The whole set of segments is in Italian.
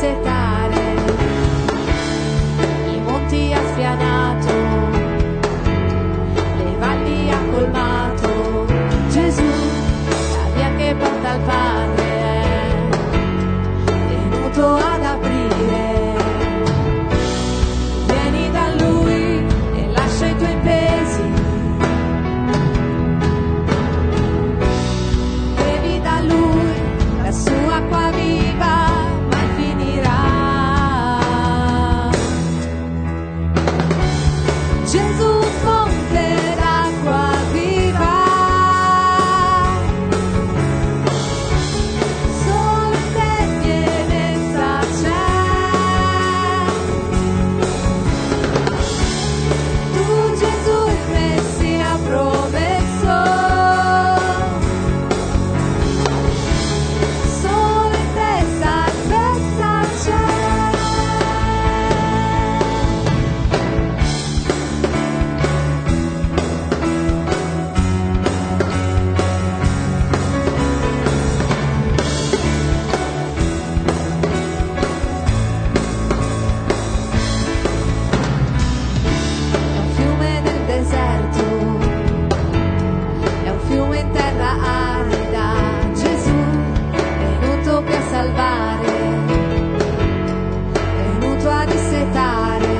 dissetare, i monti ha spianato, le valli ha colmato. Gesù, la via che porta al Padre, è venuto ad aprire. Vieni da Lui e lascia i tuoi pesi, bevi da Lui la sua acqua viva, mai finirà. Gesù, fonte d'acqua viva, solo in te pienezza c'è. Tu, Gesù, il Messia promesso, solo in te salvezza c'è. È un fiume nel deserto, è un fiume in terra arida. Gesù è venuto qui a salvare, è venuto a dissetare,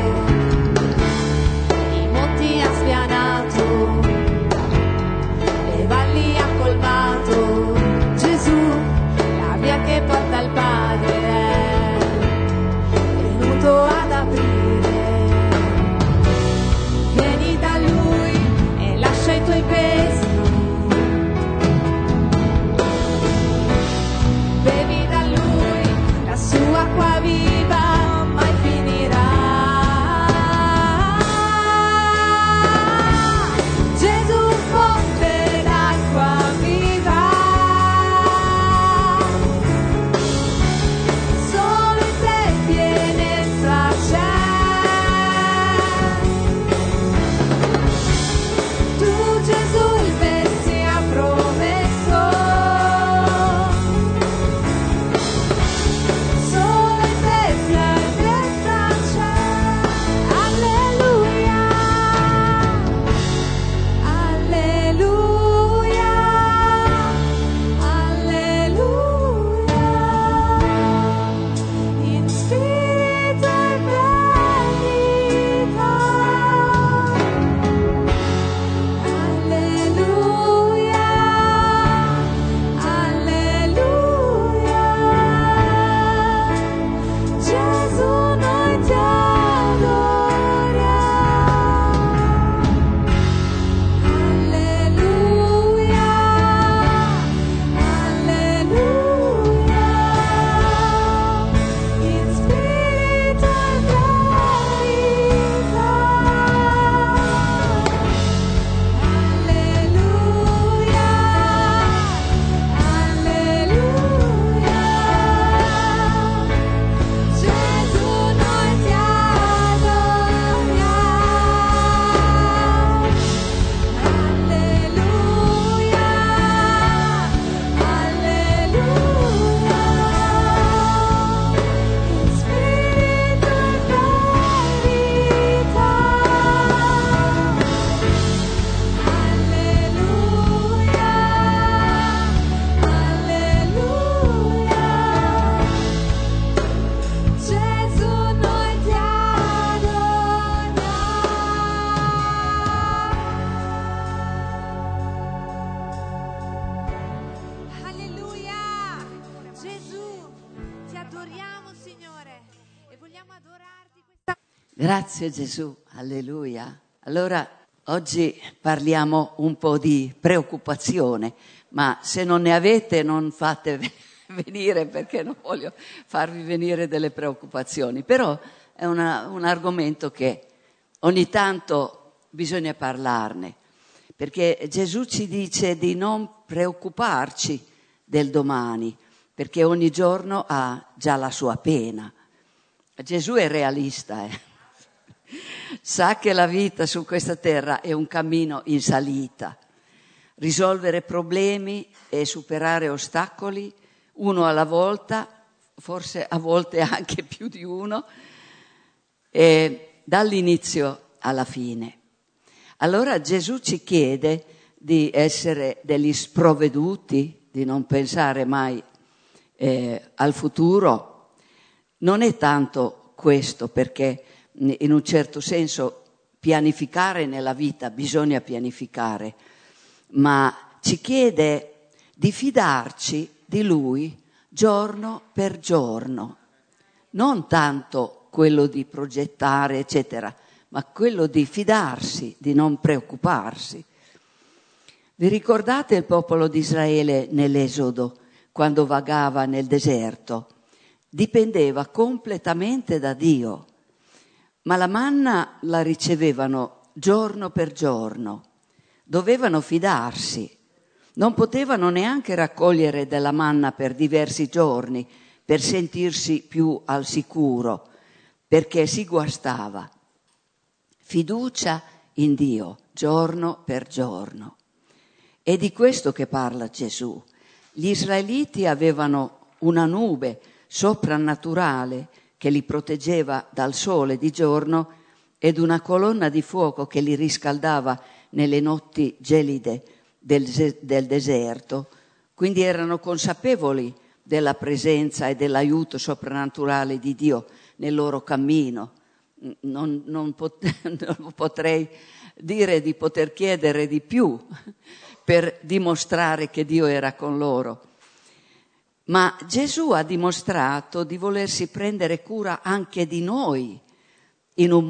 i monti ha spianato, le valli ha colmato. Gesù, la via che porta al Padre, è venuto ad aprire. Vieni da Lui e lascia i tuoi pesi, bevi da Lui la sua acqua viva, mai finirà. Gesù, fonte d'acqua viva, solo in te pienezza c'è. Tu, Gesù, il Messia promesso, solo in te salvezza c'è. Alleluia, alleluia, alleluia, in spirito e verità. Alleluia, alleluia, Gesù, noi ti adoriamo. Alleluia, alleluia, in spirito e verità. Alleluia, alleluia, Gesù, noi ti adoriamo. Alleluia, alleluia, in spirito e verità. Alleluia, alleluia, Gesù, noi ti adoriamo. Alleluia, Gesù, ti adoriamo, Signore, e vogliamo adorarti questa. Grazie Gesù, alleluia. Allora, oggi parliamo un po' di preoccupazione, ma se non ne avete non fate venire, perché non voglio farvi venire delle preoccupazioni. Però è un argomento che ogni tanto bisogna parlarne, perché Gesù ci dice di non preoccuparci del domani, perché ogni giorno ha già la sua pena. Gesù è realista, sa che la vita su questa terra è un cammino in salita. Risolvere problemi e superare ostacoli uno alla volta forse a volte anche più di uno, dall'inizio alla fine. Allora Gesù ci chiede di essere degli sprovveduti, di non pensare mai al futuro. Non è tanto questo, perché in un certo senso pianificare nella vita bisogna pianificare, ma ci chiede di fidarci di Lui giorno per giorno, non tanto quello di progettare eccetera, ma quello di fidarsi, di non preoccuparsi. Vi ricordate il popolo di Israele nell'Esodo, quando vagava nel deserto? Dipendeva completamente da Dio, ma la manna la ricevevano giorno per giorno. Dovevano fidarsi, non potevano neanche raccogliere della manna per diversi giorni per sentirsi più al sicuro, perché si guastava. Fiducia in Dio, giorno per giorno. È di questo che parla Gesù. Gli israeliti avevano una nube soprannaturale che li proteggeva dal sole di giorno ed una colonna di fuoco che li riscaldava nelle notti gelide del deserto. Quindi erano consapevoli della presenza e dell'aiuto soprannaturale di Dio nel loro cammino. Non potrei dire di poter chiedere di più per dimostrare che Dio era con loro. Ma Gesù ha dimostrato di volersi prendere cura anche di noi in un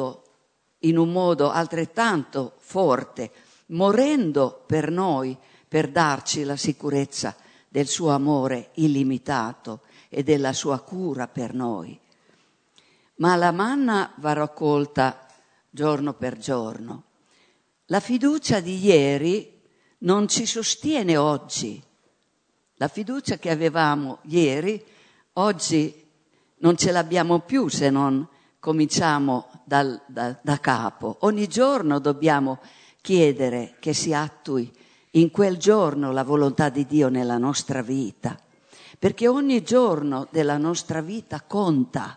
modo altrettanto forte, morendo per noi, per darci la sicurezza del suo amore illimitato e della sua cura per noi. Ma la manna va raccolta giorno per giorno. La fiducia di ieri non ci sostiene oggi. La fiducia che avevamo ieri, oggi non ce l'abbiamo più se non cominciamo da capo. Ogni giorno dobbiamo chiedere che si attui in quel giorno la volontà di Dio nella nostra vita, perché ogni giorno della nostra vita conta,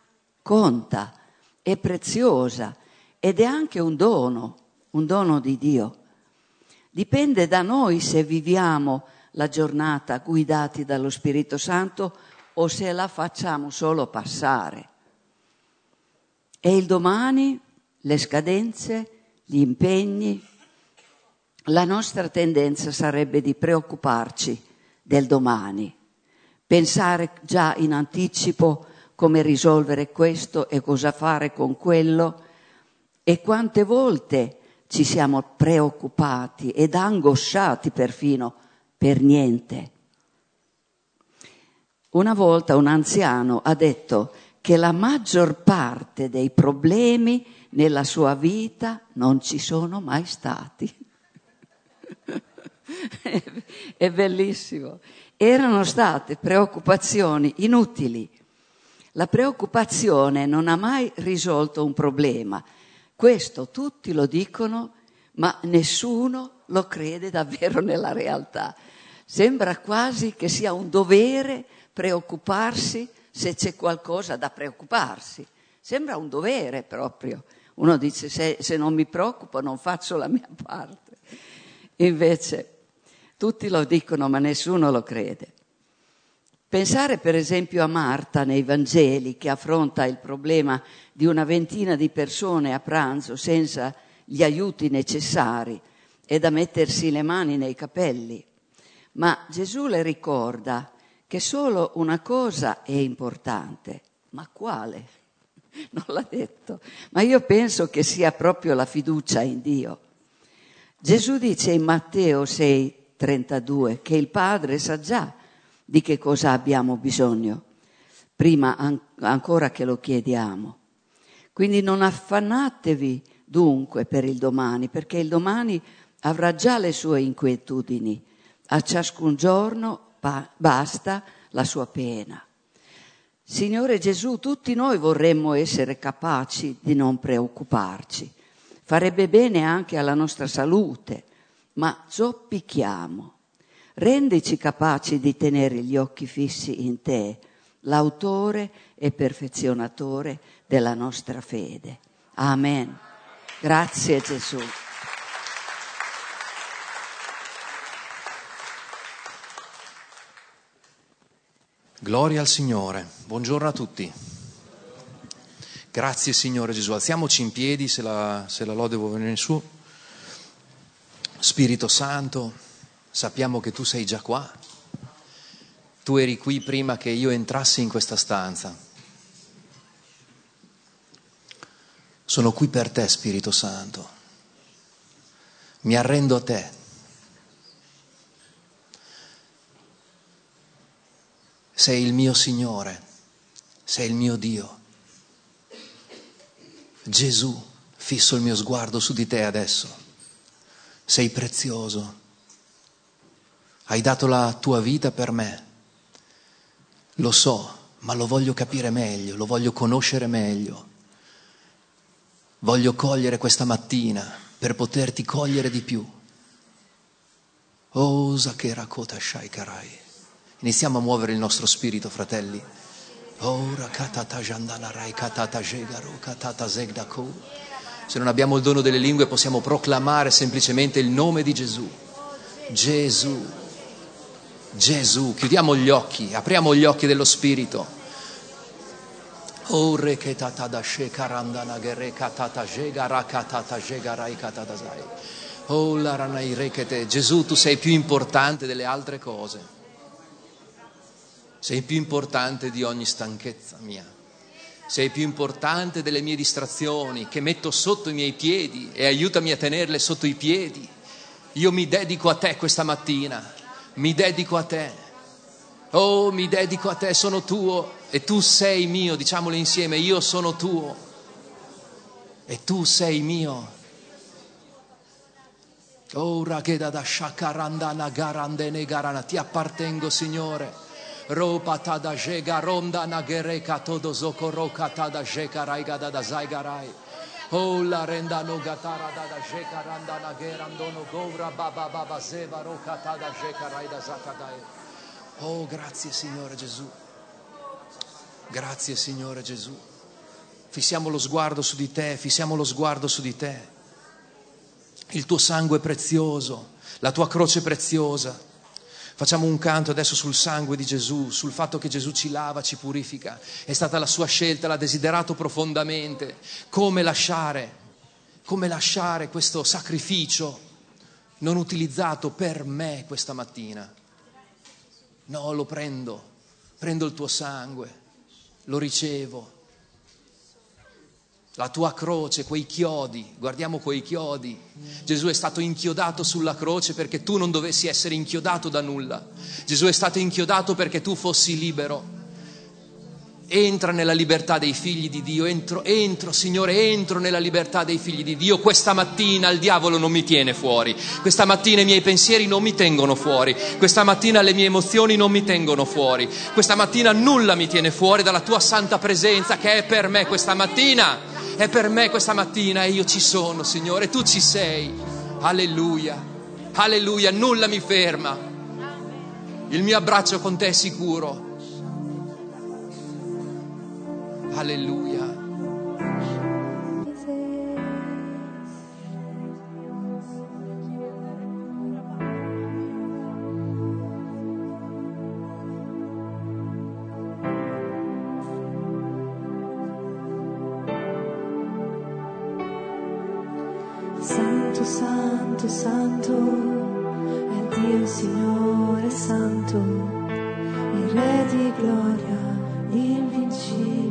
è preziosa ed è anche un dono di Dio. Dipende da noi se viviamo la giornata guidati dallo Spirito Santo o se la facciamo solo passare. E il domani, le scadenze, gli impegni, la nostra tendenza sarebbe di preoccuparci del domani, pensare già in anticipo come risolvere questo e cosa fare con quello, e quante volte ci siamo preoccupati ed angosciati perfino per niente. Una volta un anziano ha detto che la maggior parte dei problemi nella sua vita non ci sono mai stati. È bellissimo. Erano state preoccupazioni inutili. La preoccupazione non ha mai risolto un problema. Questo tutti lo dicono, ma nessuno lo crede davvero nella realtà. Sembra quasi che sia un dovere preoccuparsi se c'è qualcosa da preoccuparsi. Sembra un dovere proprio. Uno dice se non mi preoccupo non faccio la mia parte. Invece tutti lo dicono ma nessuno lo crede. Pensare per esempio a Marta nei Vangeli, che affronta il problema di una ventina di persone a pranzo senza gli aiuti necessari e da mettersi le mani nei capelli. Ma Gesù le ricorda che solo una cosa è importante. Ma quale? Non l'ha detto. Ma io penso che sia proprio la fiducia in Dio. Gesù dice in Matteo 6,32 che il Padre sa già di che cosa abbiamo bisogno, prima ancora che lo chiediamo. Quindi non affannatevi dunque per il domani, perché il domani avrà già le sue inquietudini. A ciascun giorno basta la sua pena. Signore Gesù, tutti noi vorremmo essere capaci di non preoccuparci. Farebbe bene anche alla nostra salute, ma zoppichiamo. Rendici capaci di tenere gli occhi fissi in te l'autore e perfezionatore della nostra fede. Amen. Grazie Gesù. Gloria al Signore. Buongiorno a tutti. Grazie Signore Gesù. Alziamoci in piedi se la lode vuole venire su. Spirito Santo, sappiamo che tu sei già qua. Tu eri qui prima che io entrassi in questa stanza. Sono qui per te, Spirito Santo. Mi arrendo a te. Sei il mio Signore, sei il mio Dio. Gesù, fisso il mio sguardo su di te adesso. Sei prezioso. Hai dato la tua vita per me. Lo so, ma lo voglio capire meglio, lo voglio conoscere meglio. Voglio cogliere questa mattina per poterti cogliere di più. Oh, Zakera Kota Shai Karai. Iniziamo a muovere il nostro spirito, fratelli. Ora katata jandana rai katata jegaro katata zegdako. Se non abbiamo il dono delle lingue possiamo proclamare semplicemente il nome di Gesù. Gesù. Gesù. Chiudiamo gli occhi, apriamo gli occhi dello spirito. Ore ketata da shekarandana gere katata jegara katata jegarai katata zai. Oh la ranai rekete. Gesù, tu sei più importante delle altre cose. Sei più importante di ogni stanchezza mia. Sei più importante delle mie distrazioni che metto sotto i miei piedi e aiutami a tenerle sotto i piedi. Io mi dedico a te questa mattina. Mi dedico a te. Oh, mi dedico a te, sono tuo e tu sei mio. Diciamolo insieme, io sono tuo e tu sei mio. Oh, ragheda da shakarandana garandene garana. Ti appartengo, Signore. Ropa tada jega ronda nagereka todo zokoroka tada jeka raiga da zaigarai. Oh la renda no gatara da jeka randa nagerandono govra baba baba zeva roka tada jeka raida zakadai. Oh grazie Signore Gesù. Grazie Signore Gesù. Fissiamo lo sguardo su di te, fissiamo lo sguardo su di te. Il tuo sangue prezioso, la tua croce preziosa. Facciamo un canto adesso sul sangue di Gesù, sul fatto che Gesù ci lava, ci purifica. È stata la sua scelta, l'ha desiderato profondamente. Come lasciare questo sacrificio non utilizzato per me questa mattina? No, lo prendo il tuo sangue, lo ricevo. La tua croce, quei chiodi, guardiamo quei chiodi. Gesù è stato inchiodato sulla croce perché tu non dovessi essere inchiodato da nulla. Gesù è stato inchiodato perché tu fossi libero. Entra nella libertà dei figli di Dio, entro Signore, entro nella libertà dei figli di Dio. Questa mattina il diavolo non mi tiene fuori, questa mattina i miei pensieri non mi tengono fuori, questa mattina le mie emozioni non mi tengono fuori, questa mattina nulla mi tiene fuori dalla tua santa presenza che è per me questa mattina, è per me questa mattina e io ci sono Signore, tu ci sei, alleluia, alleluia, nulla mi ferma, il mio abbraccio con te è sicuro. Alleluia. Santo, santo, santo, è Dio Signore Santo, il Re di gloria, invincibile.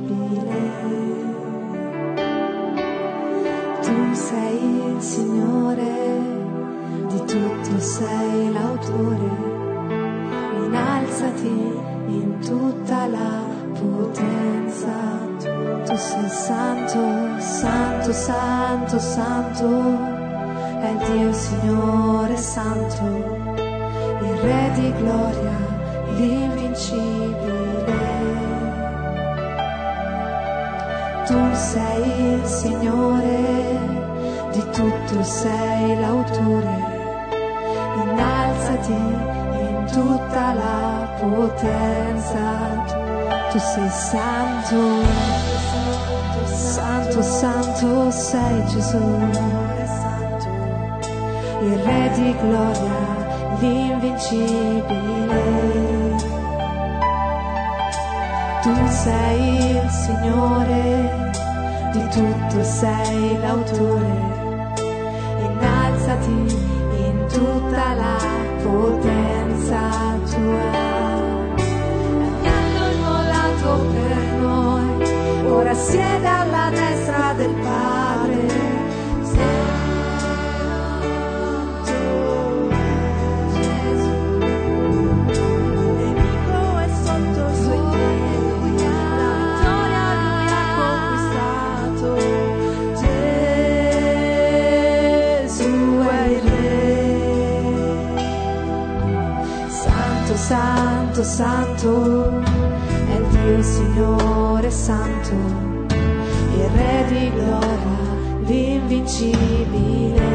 Tu sei il Signore, di tutto sei l'autore, innalzati in tutta la potenza. Tu sei santo, santo, santo, santo, è Dio Signore Santo, il Re di gloria, l'invincibile. Tu sei il Signore, di tutto sei l'autore, innalzati in tutta la potenza. Tu tu sei santo, santo, santo sei Gesù, il Re di gloria, l'invincibile. Tu sei il Signore, di tutto sei l'autore. Innalzati in tutta la potenza tua. L'agnello immolato per noi, ora siede alla destra del Padre. Santo, santo, è il Dio Signore santo, il Re di gloria, l'invincibile.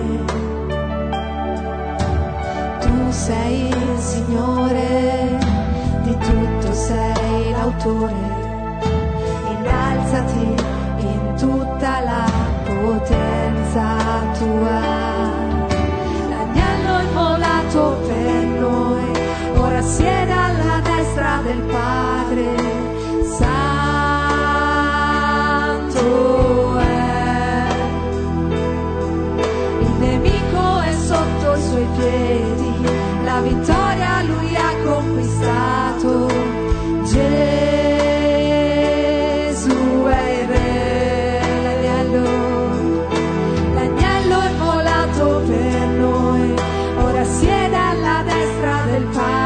Tu sei il Signore, di tutto sei l'autore. Innalzati in tutta la potenza tua. L'agnello immolato per noi, ora siede alla destra del Padre. Santo è, il nemico è sotto i suoi piedi, la vittoria lui ha conquistato. Gesù è il Re, l'agnello immolato per noi, ora siede alla destra del Padre.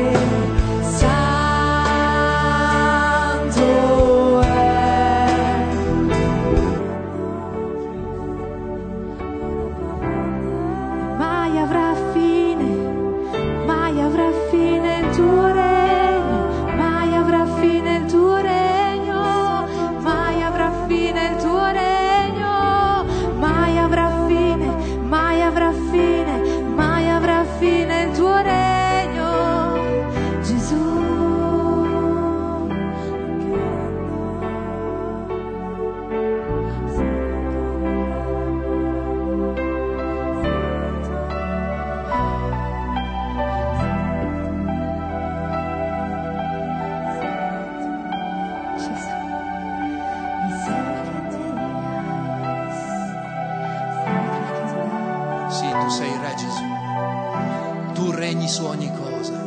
Su ogni cosa,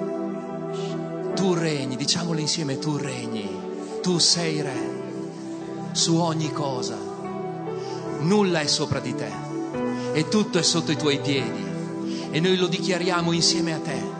tu regni, diciamolo insieme, tu regni, tu sei Re su ogni cosa, nulla è sopra di te e tutto è sotto i tuoi piedi e noi lo dichiariamo insieme a te.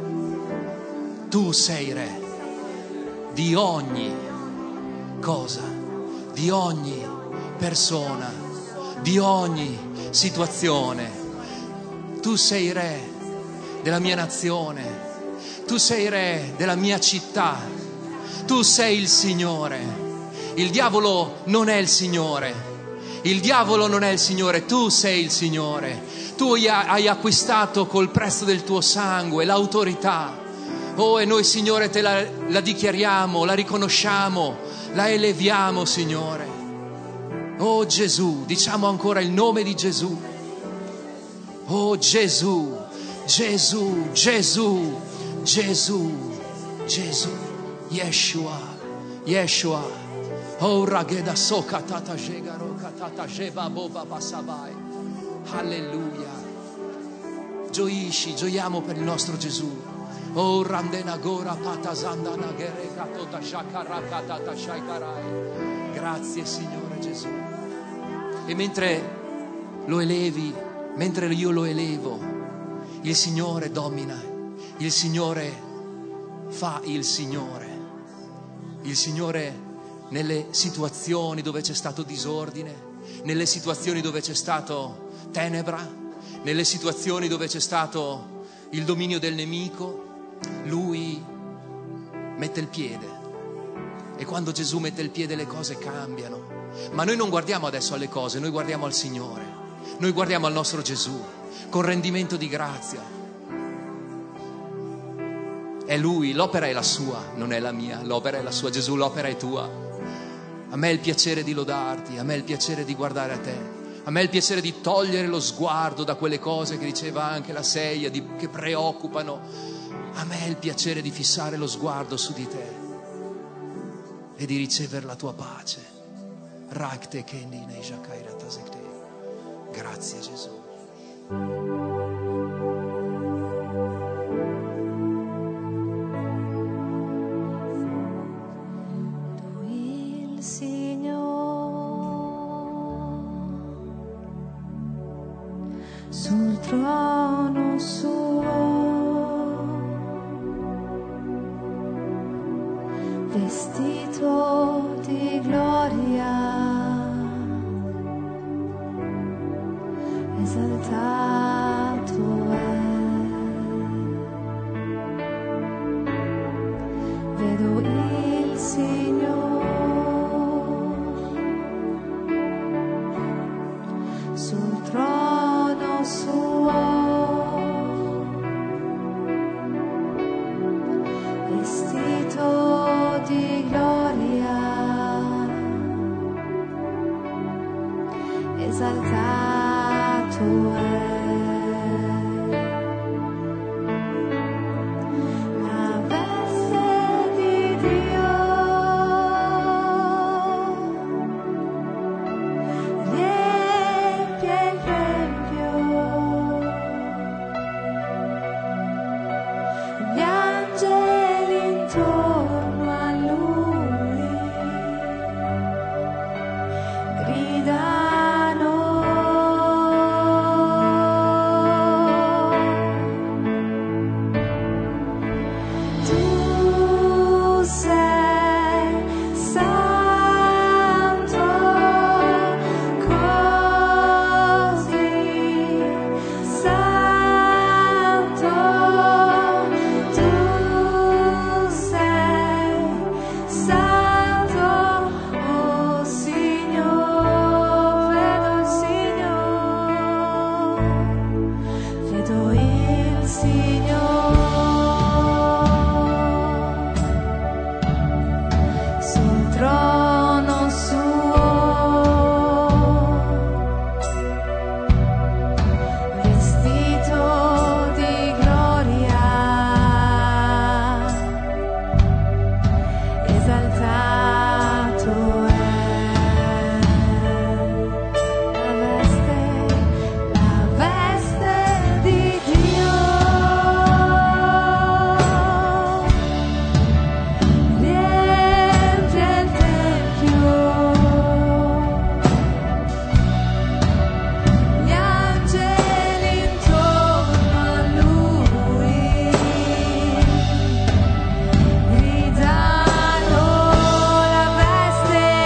Tu sei Re di ogni cosa, di ogni persona, di ogni situazione. Tu sei Re della mia nazione, tu sei Re della mia città, tu sei il Signore. Il diavolo non è il Signore, il diavolo non è il Signore, tu sei il Signore. Tu hai acquistato col prezzo del tuo sangue l'autorità. Oh, e noi Signore te la dichiariamo, la riconosciamo, la eleviamo Signore. Oh Gesù, diciamo ancora il nome di Gesù. Oh Gesù, Gesù, Gesù, Gesù, Gesù, Yeshua, Yeshua. Oh rageda soka tata jegaro katata jeba boba basabai. Alleluia. Gioiamo per il nostro Gesù. Oh randena gora patazanda nagere katota shakara katata shaikarai. Grazie Signore Gesù. E mentre lo elevi, mentre io lo elevo, il Signore domina, il Signore fa il Signore nelle situazioni dove c'è stato disordine, nelle situazioni dove c'è stato tenebra, nelle situazioni dove c'è stato il dominio del nemico, Lui mette il piede. E quando Gesù mette il piede le cose cambiano. Ma noi non guardiamo adesso alle cose, noi guardiamo al Signore, noi guardiamo al nostro Gesù con rendimento di grazia. È Lui, l'opera è la sua, non è la mia, l'opera è la sua. Gesù, l'opera è tua. A me è il piacere di lodarti, a me è il piacere di guardare a te, a me è il piacere di togliere lo sguardo da quelle cose che diceva anche la Seia, che preoccupano. A me è il piacere di fissare lo sguardo su di te e di ricevere la tua pace. Grazie Gesù. Il Signore sul trono suo, vestito di gloria, esaltato è. Vedo il Signore sul trono suo, vestito di gloria, esaltato è. La veste di Dio riempie il tempio, gli angeli intorno a Lui gridano. Tu sei santo, così santo. Tu sei santo, oh Signore. Vedo il Signore sul trono suo, vestito di gloria, esaltato è. La veste di Dio riempie il tempio, gli angeli intorno a Lui gridano. La veste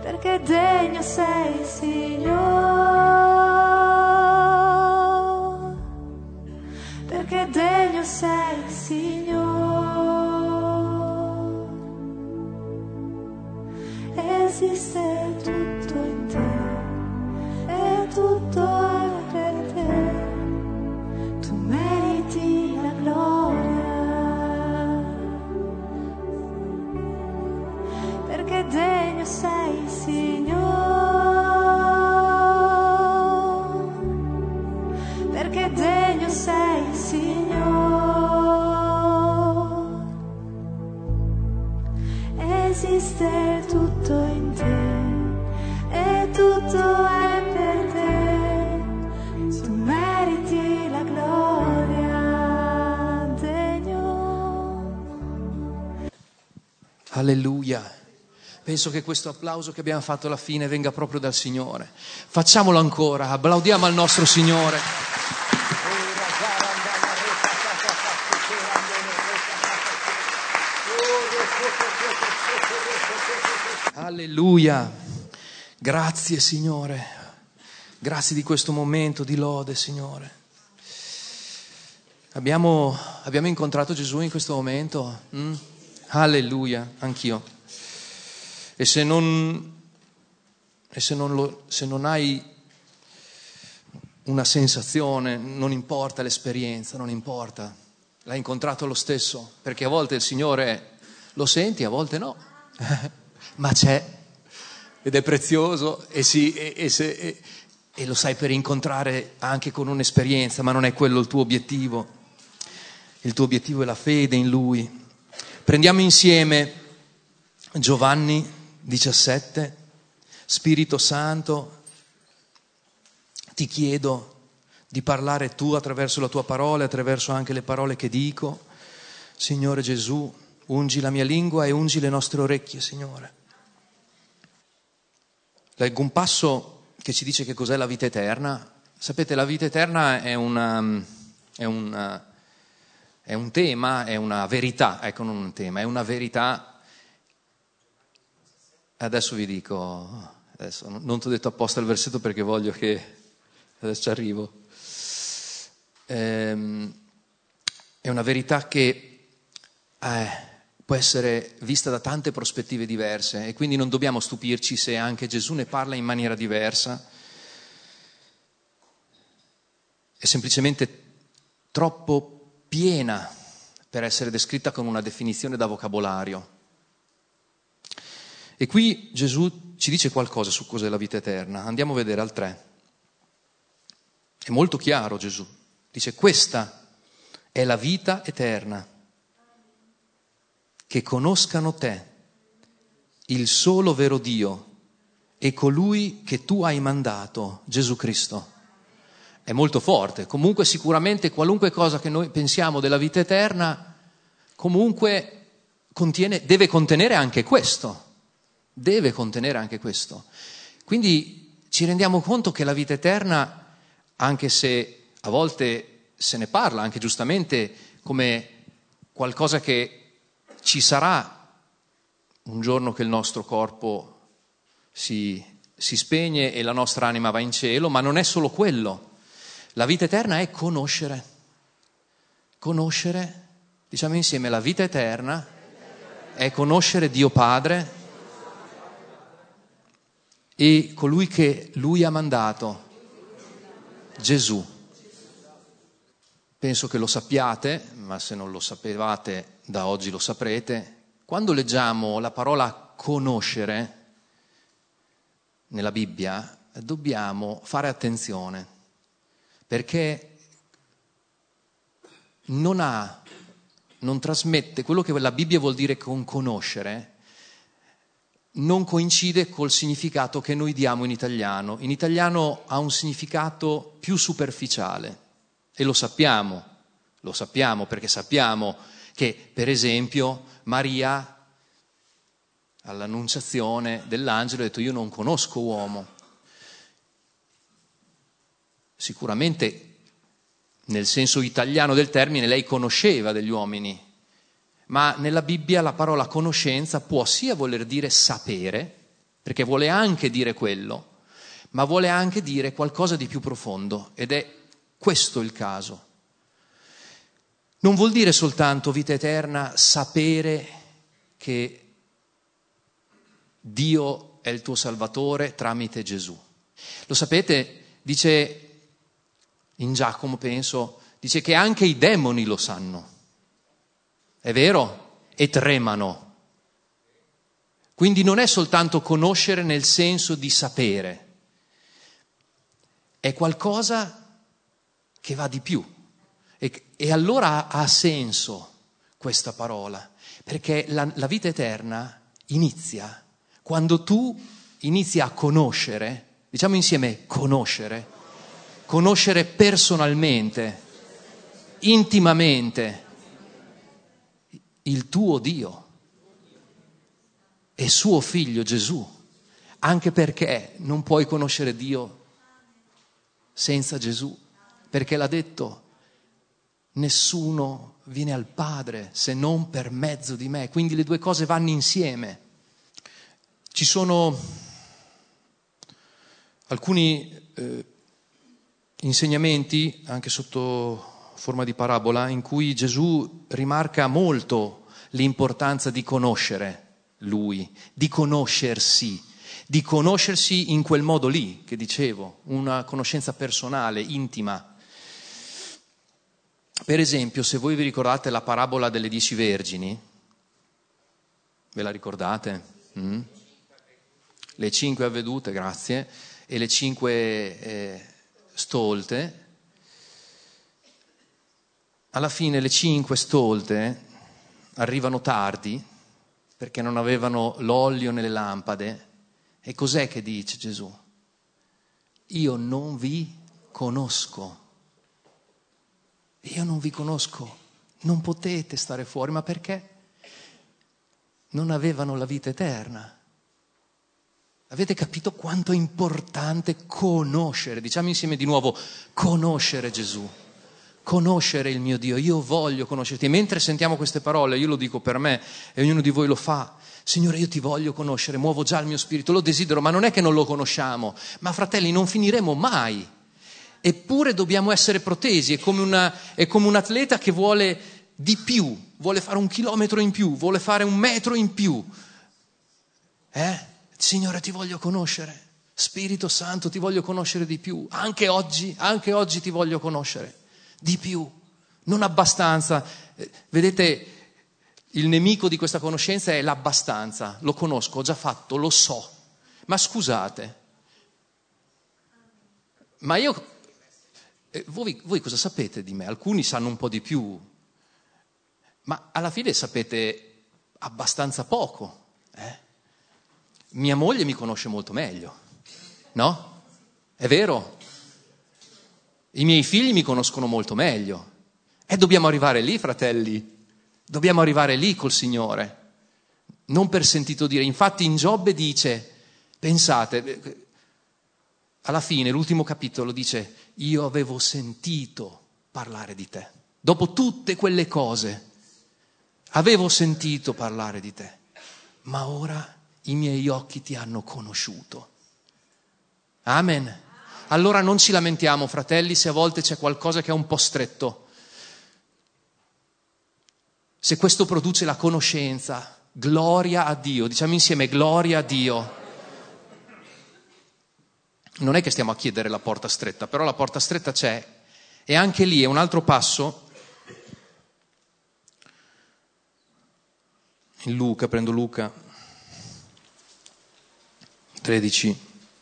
perché degno sei, Signore, perché degno sei, Signore, esiste tutto in te e tutto è per te, tu meriti la gloria, perché degno sei, Signore, perché degno sei, Signore, esiste tutto in te e tutto è per te, tu meriti la gloria, degno. Alleluia. Penso che questo applauso che abbiamo fatto alla fine venga proprio dal Signore. Facciamolo ancora, applaudiamo al nostro Signore. Alleluia. Grazie Signore. Grazie di questo momento di lode, Signore. Abbiamo incontrato Gesù in questo momento? Alleluia, anch'io. E se non hai una sensazione, non importa l'esperienza, non importa, l'hai incontrato lo stesso, perché a volte il Signore lo senti, a volte no, ma c'è ed è prezioso e lo sai per incontrare anche con un'esperienza, ma non è quello il tuo obiettivo. Il tuo obiettivo è la fede in Lui. Prendiamo insieme Giovanni 17. Spirito Santo, ti chiedo di parlare tu attraverso la tua parola, attraverso anche le parole che dico. Signore Gesù, ungi la mia lingua e ungi le nostre orecchie, Signore. Leggo un passo che ci dice che cos'è la vita eterna. Sapete, la vita eterna è un tema, è una verità, ecco, non un tema, è una verità. Adesso vi dico, non ti ho detto apposta il versetto perché voglio che, adesso ci arrivo. È una verità che può essere vista da tante prospettive diverse e quindi non dobbiamo stupirci se anche Gesù ne parla in maniera diversa. È semplicemente troppo piena per essere descritta con una definizione da vocabolario. E qui Gesù ci dice qualcosa su cos'è la vita eterna. Andiamo a vedere al 3. È molto chiaro Gesù. Dice: questa è la vita eterna, che conoscano te, il solo vero Dio, e colui che tu hai mandato, Gesù Cristo. È molto forte. Comunque sicuramente qualunque cosa che noi pensiamo della vita eterna, comunque deve contenere anche questo. Deve contenere anche questo. Quindi ci rendiamo conto che la vita eterna, anche se a volte se ne parla anche giustamente come qualcosa che ci sarà un giorno che il nostro corpo si spegne e la nostra anima va in cielo, ma non è solo quello. La vita eterna è conoscere. Conoscere, diciamo insieme, la vita eterna è conoscere Dio Padre e colui che Lui ha mandato, Gesù. Penso che lo sappiate, ma se non lo sapevate da oggi lo saprete. Quando leggiamo la parola conoscere nella Bibbia dobbiamo fare attenzione, perché non trasmette quello che la Bibbia vuol dire con conoscere. Non coincide col significato che noi diamo in italiano. In italiano ha un significato più superficiale e lo sappiamo perché sappiamo che, per esempio, Maria all'annunciazione dell'angelo ha detto: io non conosco uomo. Sicuramente nel senso italiano del termine lei conosceva degli uomini, ma nella Bibbia la parola conoscenza può sia voler dire sapere, perché vuole anche dire quello, ma vuole anche dire qualcosa di più profondo, ed è questo il caso. Non vuol dire soltanto vita eterna sapere che Dio è il tuo Salvatore tramite Gesù. Lo sapete, dice in Giacomo, penso, dice che anche i demoni lo sanno. È vero? E tremano. Quindi non è soltanto conoscere nel senso di sapere, è qualcosa che va di più. E allora ha senso questa parola, perché la vita eterna inizia quando tu inizi a conoscere, diciamo insieme conoscere personalmente, intimamente, il tuo Dio e suo figlio Gesù, anche perché non puoi conoscere Dio senza Gesù, perché l'ha detto: nessuno viene al Padre se non per mezzo di me. Quindi le due cose vanno insieme. Ci sono alcuni insegnamenti, anche sotto forma di parabola, in cui Gesù rimarca molto l'importanza di conoscere Lui, di conoscersi in quel modo lì che dicevo, una conoscenza personale, intima. Per esempio, se voi vi ricordate la parabola delle 10 vergini, ve la ricordate? Le 5 avvedute, grazie, e le 5 stolte. Alla fine le 5 stolte arrivano tardi perché non avevano l'olio nelle lampade. E cos'è che dice Gesù? Io non vi conosco. Io non vi conosco, non potete stare fuori, ma perché? Non avevano la vita eterna. Avete capito quanto è importante conoscere? Diciamo insieme di nuovo, conoscere Gesù, conoscere il mio Dio. Io voglio conoscerti. E mentre sentiamo queste parole, io lo dico per me e ognuno di voi lo fa. Signore, io ti voglio conoscere, muovo già il mio spirito, lo desidero, ma non è che non lo conosciamo. Ma fratelli, non finiremo mai. Eppure dobbiamo essere protesi, è come un atleta che vuole di più, vuole fare 1 chilometro in più, vuole fare 1 metro in più. Signore, ti voglio conoscere, Spirito Santo, ti voglio conoscere di più, anche oggi ti voglio conoscere di più, non abbastanza. Vedete, il nemico di questa conoscenza è l'abbastanza, lo conosco, ho già fatto, lo so, ma scusate, ma io... Voi cosa sapete di me? Alcuni sanno un po' di più, ma alla fine sapete abbastanza poco. Mia moglie mi conosce molto meglio, no? È vero? I miei figli mi conoscono molto meglio. E dobbiamo arrivare lì, fratelli. Dobbiamo arrivare lì col Signore. Non per sentito dire. Infatti in Giobbe dice, pensate... Alla fine, l'ultimo capitolo dice, io avevo sentito parlare di te. Dopo tutte quelle cose, avevo sentito parlare di te. Ma ora i miei occhi ti hanno conosciuto. Amen. Allora non ci lamentiamo, fratelli, se a volte c'è qualcosa che è un po' stretto. Se questo produce la conoscenza, gloria a Dio. Diciamo insieme, gloria a Dio. Non è che stiamo a chiedere la porta stretta, però la porta stretta c'è, e anche lì è un altro passo. In Luca, prendo Luca 13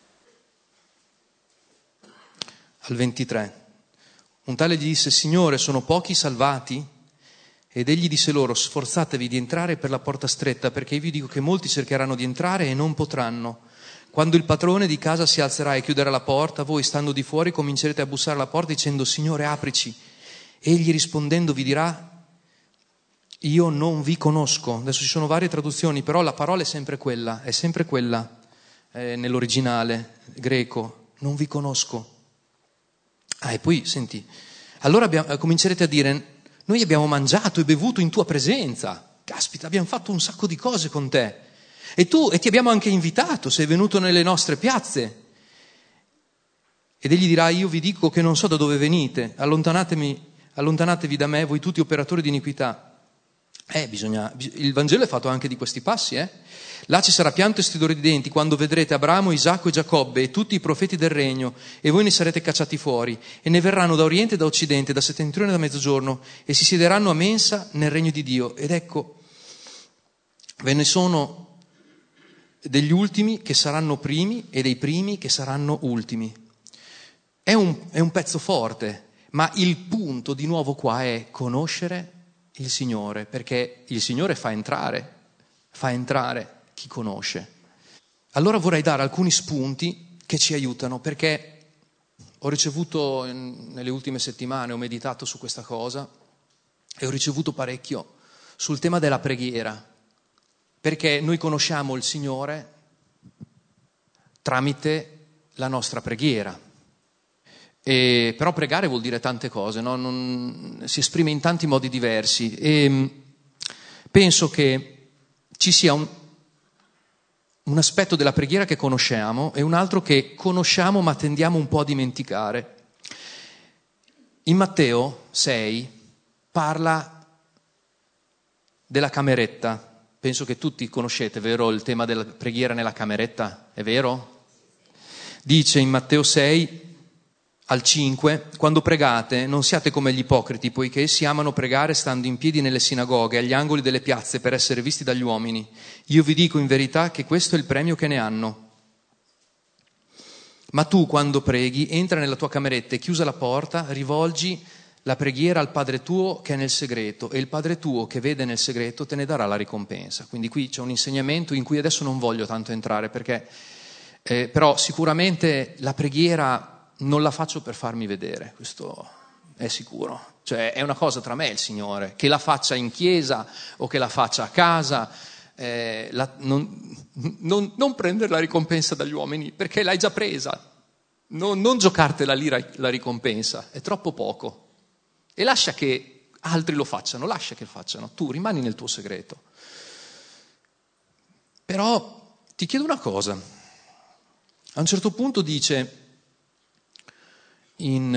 al 23. Un tale gli disse, Signore, sono pochi salvati? Ed egli disse loro, sforzatevi di entrare per la porta stretta, perché io vi dico che molti cercheranno di entrare e non potranno. Quando il padrone di casa si alzerà e chiuderà la porta, voi stando di fuori comincerete a bussare alla porta dicendo, Signore, aprici. Egli rispondendo vi dirà, io non vi conosco. Adesso ci sono varie traduzioni, però la parola è sempre quella nell'originale greco, non vi conosco. E poi, senti, allora comincerete a dire, noi abbiamo mangiato e bevuto in tua presenza. Caspita, abbiamo fatto un sacco di cose con te. E ti abbiamo anche invitato, sei venuto nelle nostre piazze. Ed egli dirà: io vi dico che non so da dove venite, allontanatevi da me, voi tutti operatori di iniquità. Il Vangelo è fatto anche di questi passi, Là ci sarà pianto e stridore di denti quando vedrete Abramo, Isacco e Giacobbe e tutti i profeti del regno, e voi ne sarete cacciati fuori, e ne verranno da oriente e da occidente, da settentrione e da mezzogiorno, e si siederanno a mensa nel regno di Dio. Ed ecco, ve ne sono degli ultimi che saranno primi e dei primi che saranno ultimi. È un pezzo forte, ma il punto di nuovo qua è conoscere il Signore, perché il Signore fa entrare chi conosce. Allora vorrei dare alcuni spunti che ci aiutano, perché ho ricevuto nelle ultime settimane, ho meditato su questa cosa e ho ricevuto parecchio sul tema della preghiera, perché noi conosciamo il Signore tramite la nostra preghiera. Però pregare vuol dire tante cose, no? Si esprime in tanti modi diversi, e penso che ci sia un aspetto della preghiera che conosciamo e un altro che conosciamo ma tendiamo un po' a dimenticare. In Matteo 6 parla della cameretta. Penso che tutti conoscete, vero, il tema della preghiera nella cameretta, è vero? Dice in Matteo 6 al 5: quando pregate non siate come gli ipocriti, poiché essi amano pregare stando in piedi nelle sinagoghe, agli angoli delle piazze, per essere visti dagli uomini. Io vi dico in verità che questo è il premio che ne hanno. Ma tu, quando preghi, entra nella tua cameretta e, chiusa la porta, rivolgi la preghiera al Padre tuo che è nel segreto, e il Padre tuo che vede nel segreto te ne darà la ricompensa. Quindi qui c'è un insegnamento in cui adesso non voglio tanto entrare, perché però sicuramente la preghiera non la faccio per farmi vedere, questo è sicuro. Cioè è una cosa tra me e il Signore, che la faccia in chiesa o che la faccia a casa, non prendere la ricompensa dagli uomini, perché l'hai già presa. Non giocartela lì la ricompensa, è troppo poco. E lascia che altri lo facciano, lascia che lo facciano, tu rimani nel tuo segreto. Però ti chiedo una cosa. A un certo punto dice in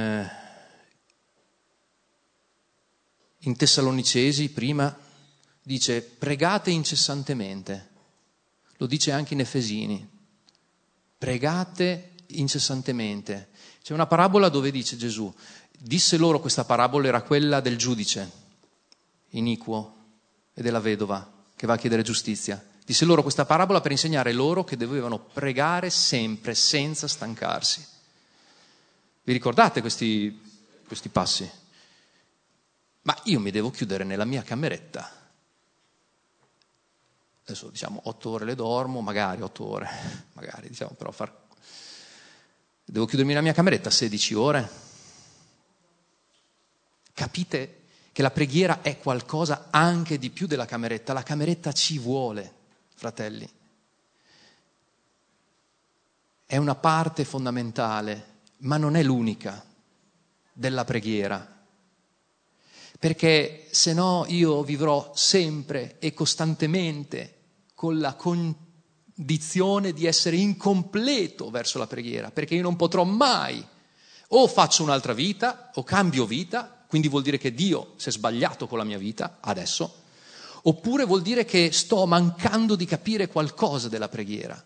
Tessalonicesi prima, dice pregate incessantemente. Lo dice anche in Efesini, pregate incessantemente. C'è una parabola dove dice Gesù, disse loro, questa parabola era quella del giudice iniquo e della vedova che va a chiedere giustizia. Disse loro questa parabola per insegnare loro che dovevano pregare sempre senza stancarsi. Vi ricordate questi passi? Ma io mi devo chiudere nella mia cameretta. Adesso diciamo 8 ore le dormo, magari 8 ore, magari diciamo, però devo chiudermi nella mia cameretta 16 ore. Capite che la preghiera è qualcosa anche di più della cameretta. La cameretta ci vuole, fratelli. È una parte fondamentale, ma non è l'unica della preghiera. Perché se no io vivrò sempre e costantemente con la condizione di essere incompleto verso la preghiera, perché io non potrò mai, o faccio un'altra vita o cambio vita, quindi vuol dire che Dio si è sbagliato con la mia vita adesso, oppure vuol dire che sto mancando di capire qualcosa della preghiera.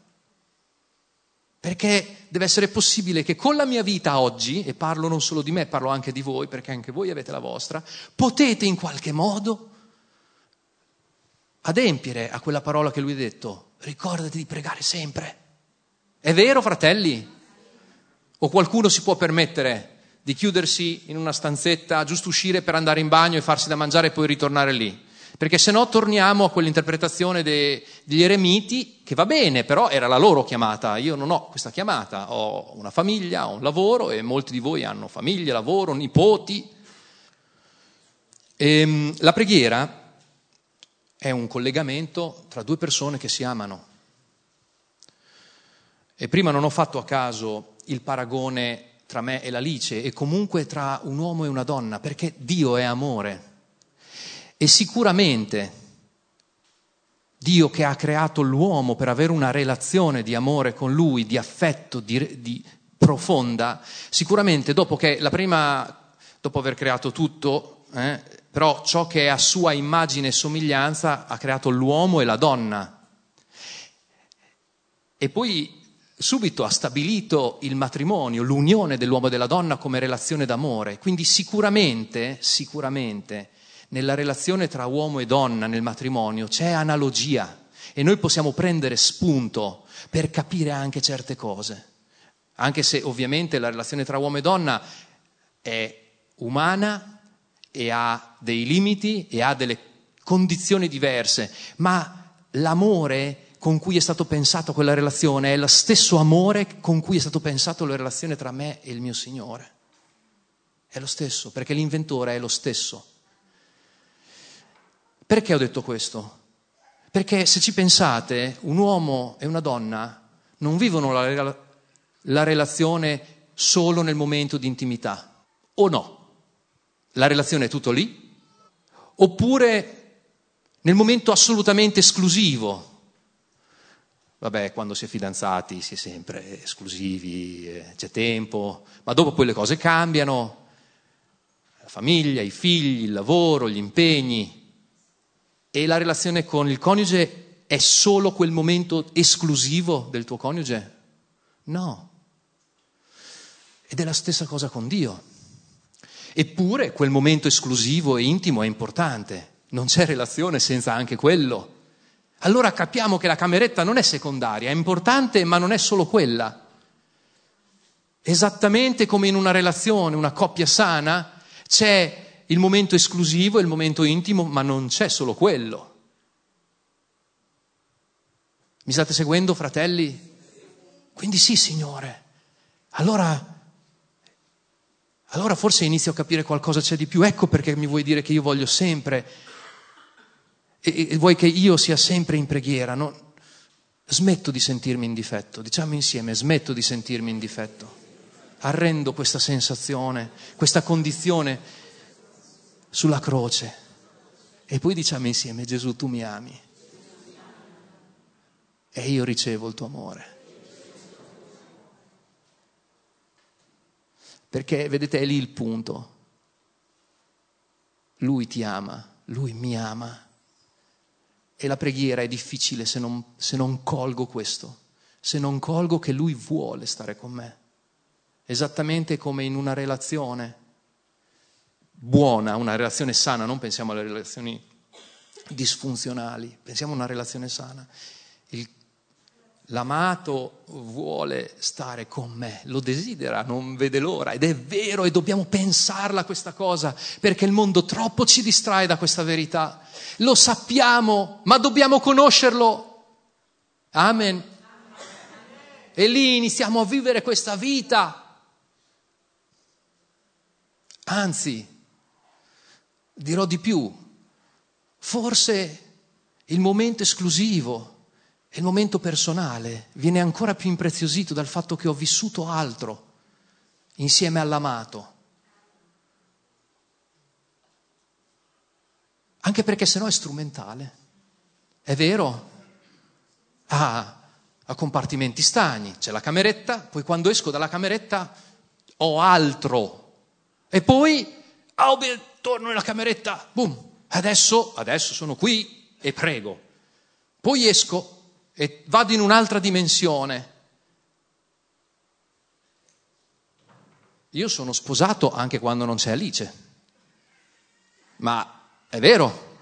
Perché deve essere possibile che con la mia vita oggi, e parlo non solo di me, parlo anche di voi, perché anche voi avete la vostra, potete in qualche modo adempiere a quella parola che lui ha detto, ricordati di pregare sempre. È vero, fratelli? O qualcuno si può permettere di chiudersi in una stanzetta, giusto uscire per andare in bagno e farsi da mangiare e poi ritornare lì? Perché se no torniamo a quell'interpretazione degli eremiti, che va bene, però era la loro chiamata. Io non ho questa chiamata, ho una famiglia, ho un lavoro, e molti di voi hanno famiglia, lavoro, nipoti. La preghiera è un collegamento tra due persone che si amano. E prima non ho fatto a caso il paragone tra me e l'Alice, e comunque tra un uomo e una donna, perché Dio è amore. E sicuramente Dio che ha creato l'uomo per avere una relazione di amore con Lui, di affetto, di profonda, sicuramente dopo aver creato tutto, però ciò che è a sua immagine e somiglianza ha creato l'uomo e la donna. E poi subito ha stabilito il matrimonio, l'unione dell'uomo e della donna come relazione d'amore. Quindi sicuramente, nella relazione tra uomo e donna, nel matrimonio, c'è analogia e noi possiamo prendere spunto per capire anche certe cose. Anche se ovviamente la relazione tra uomo e donna è umana e ha dei limiti e ha delle condizioni diverse, ma l'amore con cui è stato pensato quella relazione è lo stesso amore con cui è stato pensato la relazione tra me e il mio Signore. È lo stesso, perché l'inventore è lo stesso. Perché ho detto questo? Perché se ci pensate, un uomo e una donna non vivono la relazione solo nel momento di intimità, o no? La relazione è tutto lì? Oppure nel momento assolutamente esclusivo? Vabbè, quando si è fidanzati si è sempre esclusivi, c'è tempo, ma dopo poi le cose cambiano, la famiglia, i figli, il lavoro, gli impegni, e la relazione con il coniuge è solo quel momento esclusivo del tuo coniuge? No. Ed è la stessa cosa con Dio. Eppure quel momento esclusivo e intimo è importante, non c'è relazione senza anche quello. Allora capiamo che la cameretta non è secondaria, è importante, ma non è solo quella. Esattamente come in una relazione, una coppia sana, c'è il momento esclusivo e il momento intimo, ma non c'è solo quello. Mi state seguendo, fratelli? Quindi sì, Signore. Allora forse inizio a capire qualcosa c'è di più. Ecco perché mi vuoi dire che io voglio sempre, e vuoi che io sia sempre in preghiera, no? Smetto di sentirmi in difetto. Diciamo insieme, smetto di sentirmi in difetto. Arrendo questa sensazione, questa condizione sulla croce. E poi diciamo insieme, Gesù, tu mi ami. E io ricevo il tuo amore. Perché, vedete, è lì il punto. Lui ti ama, lui mi ama. E la preghiera è difficile se non colgo questo, se non colgo che lui vuole stare con me. Esattamente come in una relazione buona, una relazione sana, non pensiamo alle relazioni disfunzionali, pensiamo a una relazione sana. L'amato vuole stare con me, lo desidera, non vede l'ora, ed è vero, e dobbiamo pensarla questa cosa, perché il mondo troppo ci distrae da questa verità. Lo sappiamo, ma dobbiamo conoscerlo. Amen. E lì iniziamo a vivere questa vita. Anzi, dirò di più, forse il momento esclusivo, il momento personale viene ancora più impreziosito dal fatto che ho vissuto altro insieme all'amato. Anche perché sennò è strumentale. È vero? Ha compartimenti stagni, c'è la cameretta, poi quando esco dalla cameretta ho altro. E poi, torno nella cameretta, boom, adesso sono qui e prego. Poi esco e vado in un'altra dimensione. Io sono sposato anche quando non c'è Alice, ma è vero.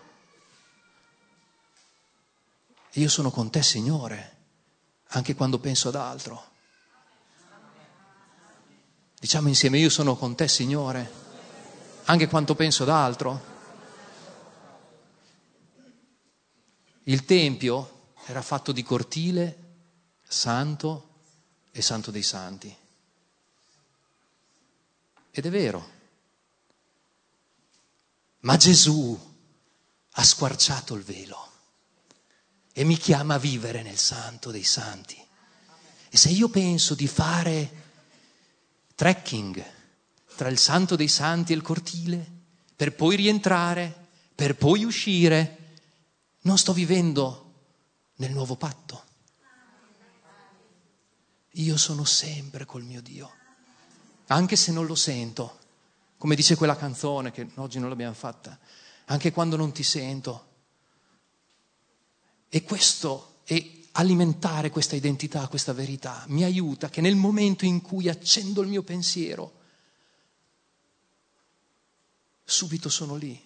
Io sono con te, Signore, anche quando penso ad altro. Diciamo insieme, io sono con te, Signore, anche quando penso ad altro. Il Tempio era fatto di cortile, santo e santo dei santi. Ed è vero. Ma Gesù ha squarciato il velo e mi chiama a vivere nel santo dei santi. E se io penso di fare trekking tra il santo dei santi e il cortile, per poi rientrare, per poi uscire, non sto vivendo nel nuovo patto. Io sono sempre col mio Dio, anche se non lo sento, come dice quella canzone che oggi non l'abbiamo fatta, anche quando non ti sento. E alimentare questa identità, questa verità, mi aiuta che nel momento in cui accendo il mio pensiero, subito sono lì.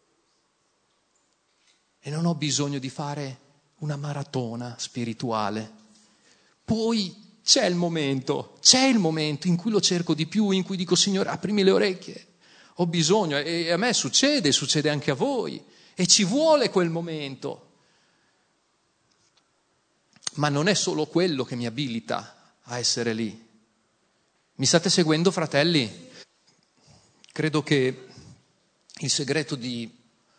E non ho bisogno di fare una maratona spirituale. Poi c'è il momento in cui lo cerco di più, in cui dico: Signore, aprimi le orecchie, ho bisogno. E a me succede anche a voi. E ci vuole quel momento. Ma non è solo quello che mi abilita a essere lì. Mi state seguendo, fratelli? Credo che il segreto di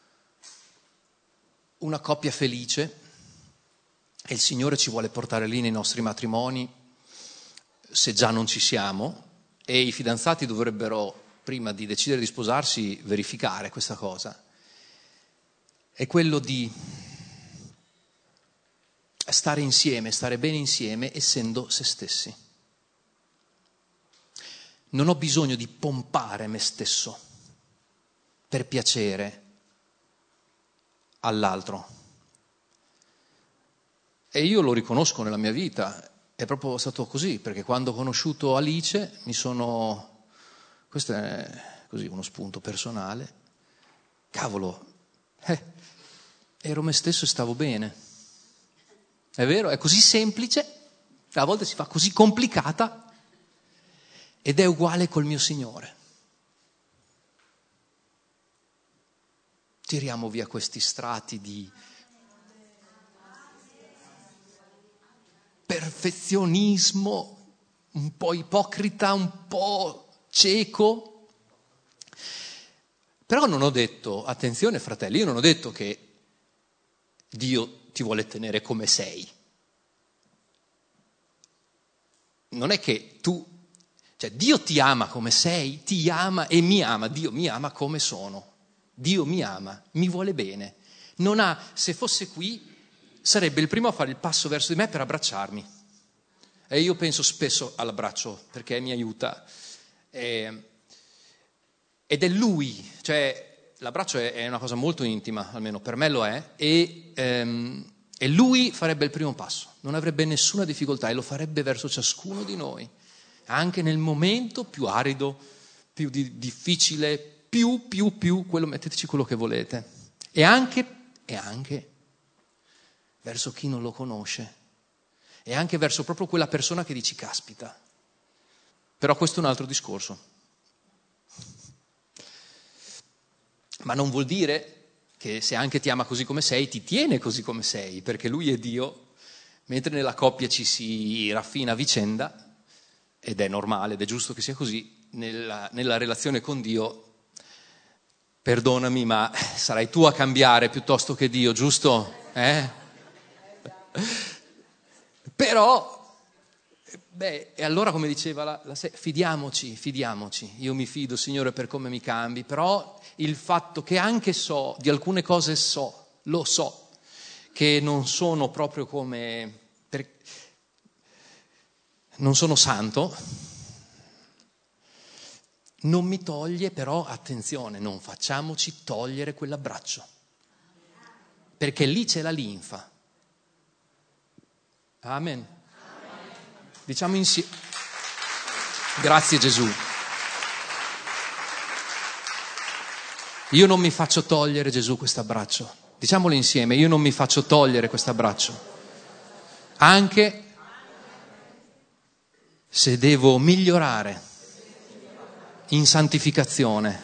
una coppia felice, e il Signore ci vuole portare lì nei nostri matrimoni, se già non ci siamo, e i fidanzati dovrebbero, prima di decidere di sposarsi, verificare questa cosa, è quello di stare insieme, stare bene insieme, essendo se stessi. Non ho bisogno di pompare me stesso per piacere all'altro. E io lo riconosco nella mia vita, è proprio stato così, perché quando ho conosciuto Alice questo è così uno spunto personale, ero me stesso e stavo bene. È vero, è così semplice, a volte si fa così complicata, ed è uguale col mio Signore. Tiriamo via questi strati di perfezionismo, un po' ipocrita, un po' cieco. Però non ho detto, attenzione fratelli, io non ho detto che Dio ti vuole tenere come sei. Non è che Dio ti ama come sei, ti ama e mi ama, Dio mi ama come sono. Dio mi ama, mi vuole bene. Se fosse qui, sarebbe il primo a fare il passo verso di me per abbracciarmi. E io penso spesso all'abbraccio, perché mi aiuta. Ed è Lui, l'abbraccio è una cosa molto intima, almeno per me lo è, e Lui farebbe il primo passo, non avrebbe nessuna difficoltà e lo farebbe verso ciascuno di noi, anche nel momento più arido, più difficile, più, metteteci quello che volete, e anche verso chi non lo conosce, e anche verso proprio quella persona che dici: caspita. Però questo è un altro discorso. Ma non vuol dire che se anche ti ama così come sei, ti tiene così come sei, perché Lui è Dio, mentre nella coppia ci si raffina a vicenda, ed è normale, ed è giusto che sia così, nella relazione con Dio, perdonami, ma sarai tu a cambiare piuttosto che Dio, giusto? Però, e allora come diceva fidiamoci, io mi fido, Signore, per come mi cambi, però il fatto che anche di alcune cose lo so, che non sono proprio non sono santo, non mi toglie, però attenzione, non facciamoci togliere quell'abbraccio, perché lì c'è la linfa. Amen. Diciamo insieme: grazie Gesù. Io non mi faccio togliere, Gesù, questo abbraccio. Diciamolo insieme: io non mi faccio togliere questo abbraccio, anche se devo migliorare in santificazione.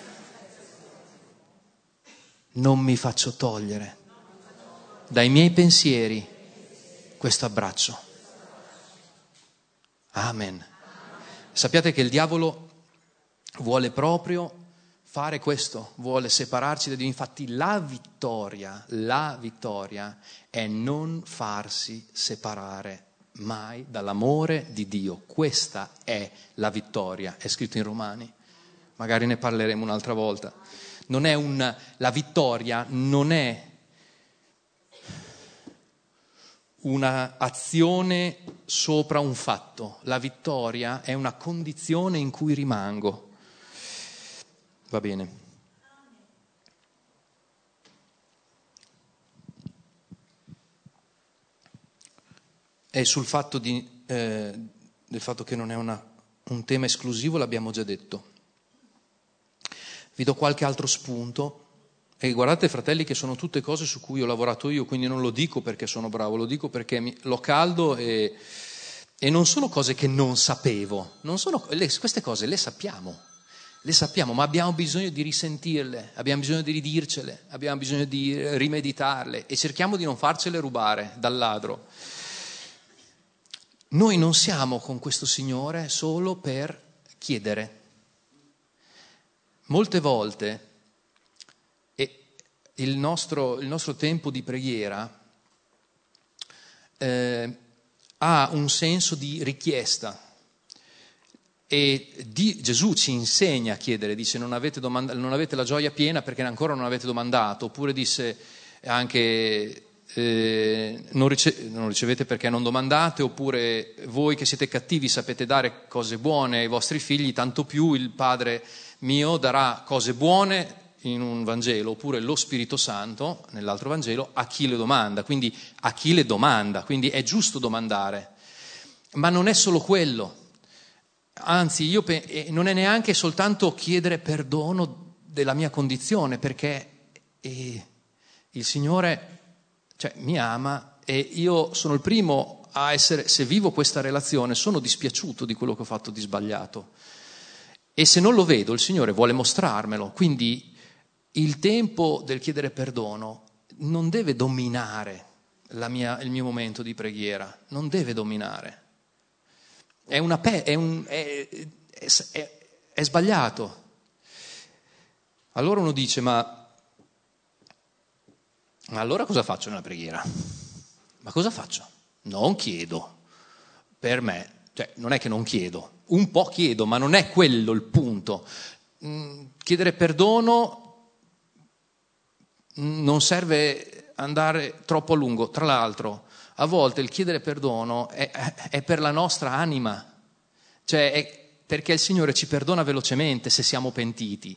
Non mi faccio togliere dai miei pensieri questo abbraccio. Amen. Sappiate che il diavolo vuole proprio fare questo, vuole separarci da Dio. Infatti la vittoria è non farsi separare mai dall'amore di Dio. Questa è la vittoria, è scritto in Romani, magari ne parleremo un'altra volta. La vittoria non è una azione sopra un fatto. La vittoria è una condizione in cui rimango. Va bene. E sul fatto del fatto che non è un tema esclusivo l'abbiamo già detto. Vi do qualche altro spunto. E guardate, fratelli, che sono tutte cose su cui ho lavorato io, quindi non lo dico perché sono bravo, lo dico perché l'ho caldo e non sono cose che non sapevo. Queste cose le sappiamo, ma abbiamo bisogno di risentirle, abbiamo bisogno di ridircele, abbiamo bisogno di rimeditarle e cerchiamo di non farcele rubare dal ladro. Noi non siamo con questo Signore solo per chiedere. Molte volte il nostro tempo di preghiera ha un senso di richiesta e Gesù ci insegna a chiedere, dice non avete la gioia piena perché ancora non avete domandato, oppure disse anche non ricevete perché non domandate, oppure voi che siete cattivi sapete dare cose buone ai vostri figli, tanto più il Padre mio darà cose buone in un Vangelo, oppure lo Spirito Santo nell'altro Vangelo a chi le domanda, quindi è giusto domandare, ma non è solo quello, anzi non è neanche soltanto chiedere perdono della mia condizione, perché il Signore mi ama e io sono il primo a essere, se vivo questa relazione, sono dispiaciuto di quello che ho fatto di sbagliato e se non lo vedo il Signore vuole mostrarmelo, quindi il tempo del chiedere perdono non deve dominare il mio momento di preghiera, non deve dominare, è sbagliato. Allora uno dice ma allora cosa faccio nella preghiera? Ma cosa faccio? Non chiedo. Per me, non è che non chiedo, un po' chiedo, ma non è quello il punto. Chiedere perdono non serve andare troppo a lungo. Tra l'altro, a volte il chiedere perdono è per la nostra anima, è perché il Signore ci perdona velocemente se siamo pentiti.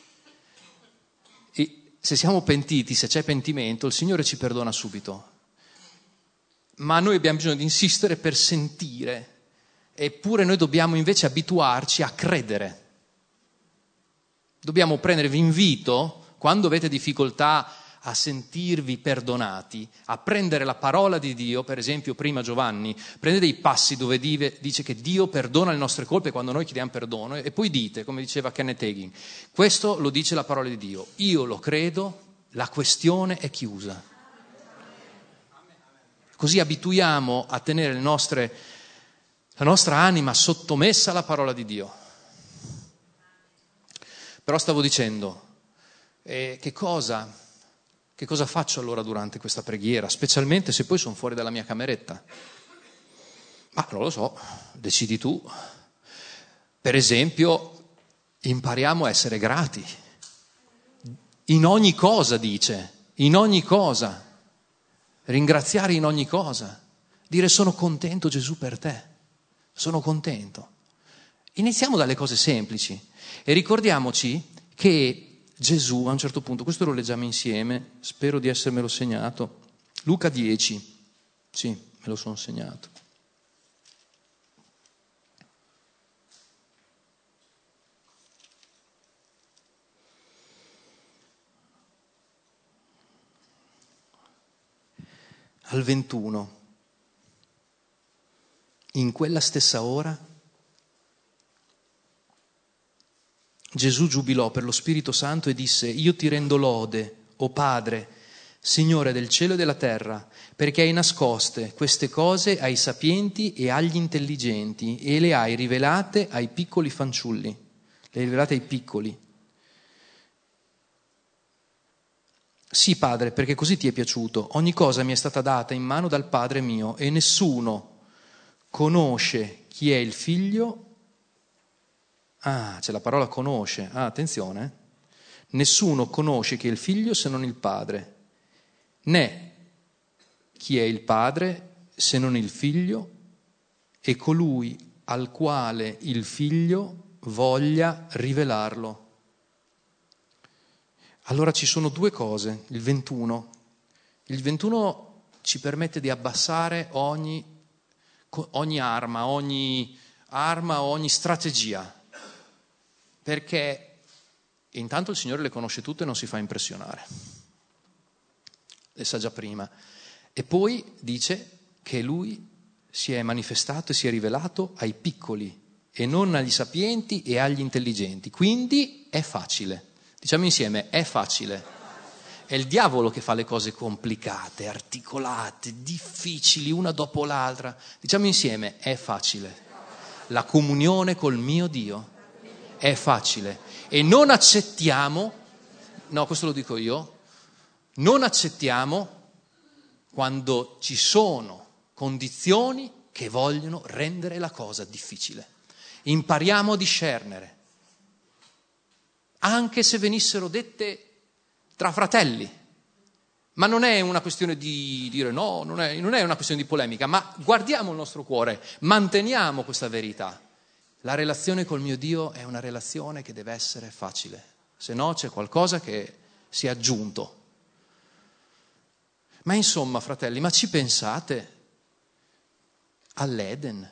Se siamo pentiti, se c'è pentimento, il Signore ci perdona subito. Ma noi abbiamo bisogno di insistere per sentire, eppure noi dobbiamo invece abituarci a credere. Dobbiamo prendervi invito, quando avete difficoltà a sentirvi perdonati, a prendere la parola di Dio, per esempio prima Giovanni, prendete dei passi dove dice che Dio perdona le nostre colpe quando noi chiediamo perdono e poi dite, come diceva Kenneth Hagin, questo lo dice la parola di Dio, io lo credo, la questione è chiusa. Così abituiamo a tenere la nostra anima sottomessa alla parola di Dio. Però stavo dicendo, che cosa faccio allora durante questa preghiera, specialmente se poi sono fuori dalla mia cameretta? Ma non lo so, decidi tu. Per esempio, impariamo a essere grati. In ogni cosa, dice, in ogni cosa. Ringraziare in ogni cosa. Dire sono contento Gesù per te, sono contento. Iniziamo dalle cose semplici e ricordiamoci che Gesù a un certo punto, questo lo leggiamo insieme, spero di essermelo segnato, Luca 10, sì, me lo sono segnato. Al 21, in quella stessa ora, Gesù giubilò per lo Spirito Santo e disse: io ti rendo lode, o Padre, Signore del cielo e della terra, perché hai nascoste queste cose ai sapienti e agli intelligenti e le hai rivelate ai piccoli fanciulli, le hai rivelate ai piccoli. Sì, Padre, perché così ti è piaciuto. Ogni cosa mi è stata data in mano dal Padre mio e nessuno conosce chi è il Figlio. Ah, c'è la parola conosce. Ah, attenzione. Nessuno conosce chi è il Figlio se non il Padre, né chi è il Padre se non il Figlio e colui al quale il Figlio voglia rivelarlo. Allora ci sono due cose, il 21. Il 21 ci permette di abbassare ogni arma, ogni strategia, perché intanto il Signore le conosce tutte e non si fa impressionare, le sa già prima. E poi dice che Lui si è manifestato e si è rivelato ai piccoli e non agli sapienti e agli intelligenti, quindi è facile. Diciamo insieme, è facile. È il diavolo che fa le cose complicate, articolate, difficili, una dopo l'altra. Diciamo insieme, è facile. La comunione col mio Dio è facile. E non accettiamo, no, questo lo dico io, non accettiamo quando ci sono condizioni che vogliono rendere la cosa difficile. Impariamo a discernere. Anche se venissero dette tra fratelli, ma non è una questione di dire no, non è una questione di polemica, ma guardiamo il nostro cuore, manteniamo questa verità. La relazione col mio Dio è una relazione che deve essere facile, se no c'è qualcosa che si è aggiunto. Ma insomma, fratelli, ma ci pensate all'Eden?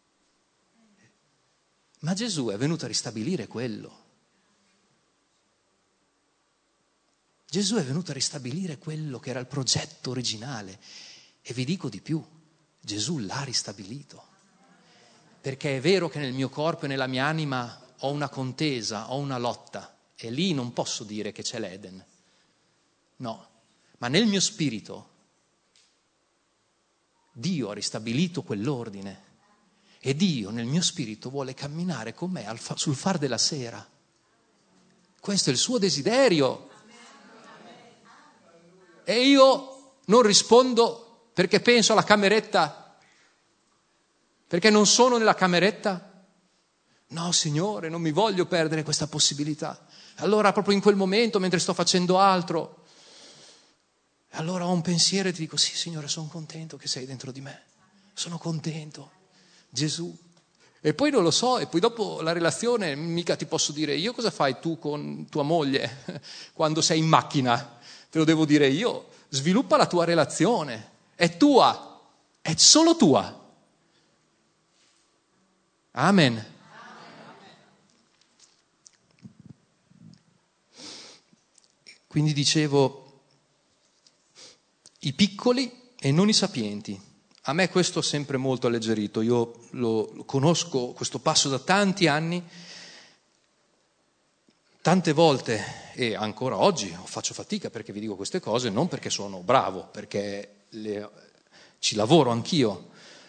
Ma Gesù è venuto a ristabilire quello. Gesù è venuto a ristabilire quello che era il progetto originale. E vi dico di più, Gesù l'ha ristabilito. Perché è vero che nel mio corpo e nella mia anima ho una contesa, ho una lotta, e lì non posso dire che c'è l'Eden. No, ma nel mio spirito Dio ha ristabilito quell'ordine e Dio nel mio spirito vuole camminare con me sul far della sera. Questo è il suo desiderio. E io non rispondo perché penso alla cameretta, perché non sono nella cameretta. No, Signore, non mi voglio perdere questa possibilità. Allora proprio in quel momento, mentre sto facendo altro, allora ho un pensiero e ti dico, sì, Signore, sono contento che sei dentro di me. Sono contento, Gesù. E poi non lo so, e poi dopo la relazione mica ti posso dire io cosa fai tu con tua moglie quando sei in macchina. Te lo devo dire io, sviluppa la tua relazione, è tua, è solo tua. Amen. Quindi dicevo, i piccoli e non i sapienti. A me questo ha sempre molto alleggerito, io lo conosco questo passo da tanti anni. Tante volte, e ancora oggi, faccio fatica perché vi dico queste cose, non perché sono bravo, perché ci lavoro anch'io.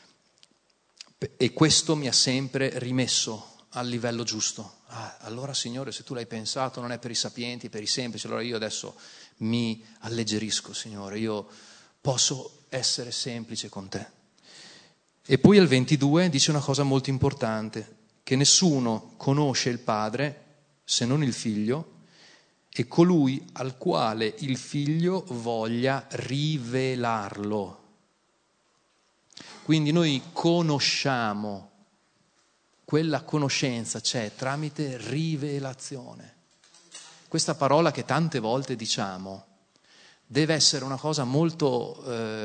E questo mi ha sempre rimesso al livello giusto. Allora, Signore, se tu l'hai pensato, non è per i sapienti, per i semplici, allora io adesso mi alleggerisco, Signore, io posso essere semplice con te. E poi al 22 dice una cosa molto importante, che nessuno conosce il Padre se non il Figlio, e colui al quale il Figlio voglia rivelarlo. Quindi noi conosciamo, quella conoscenza c'è tramite rivelazione. Questa parola che tante volte diciamo deve essere una cosa molto,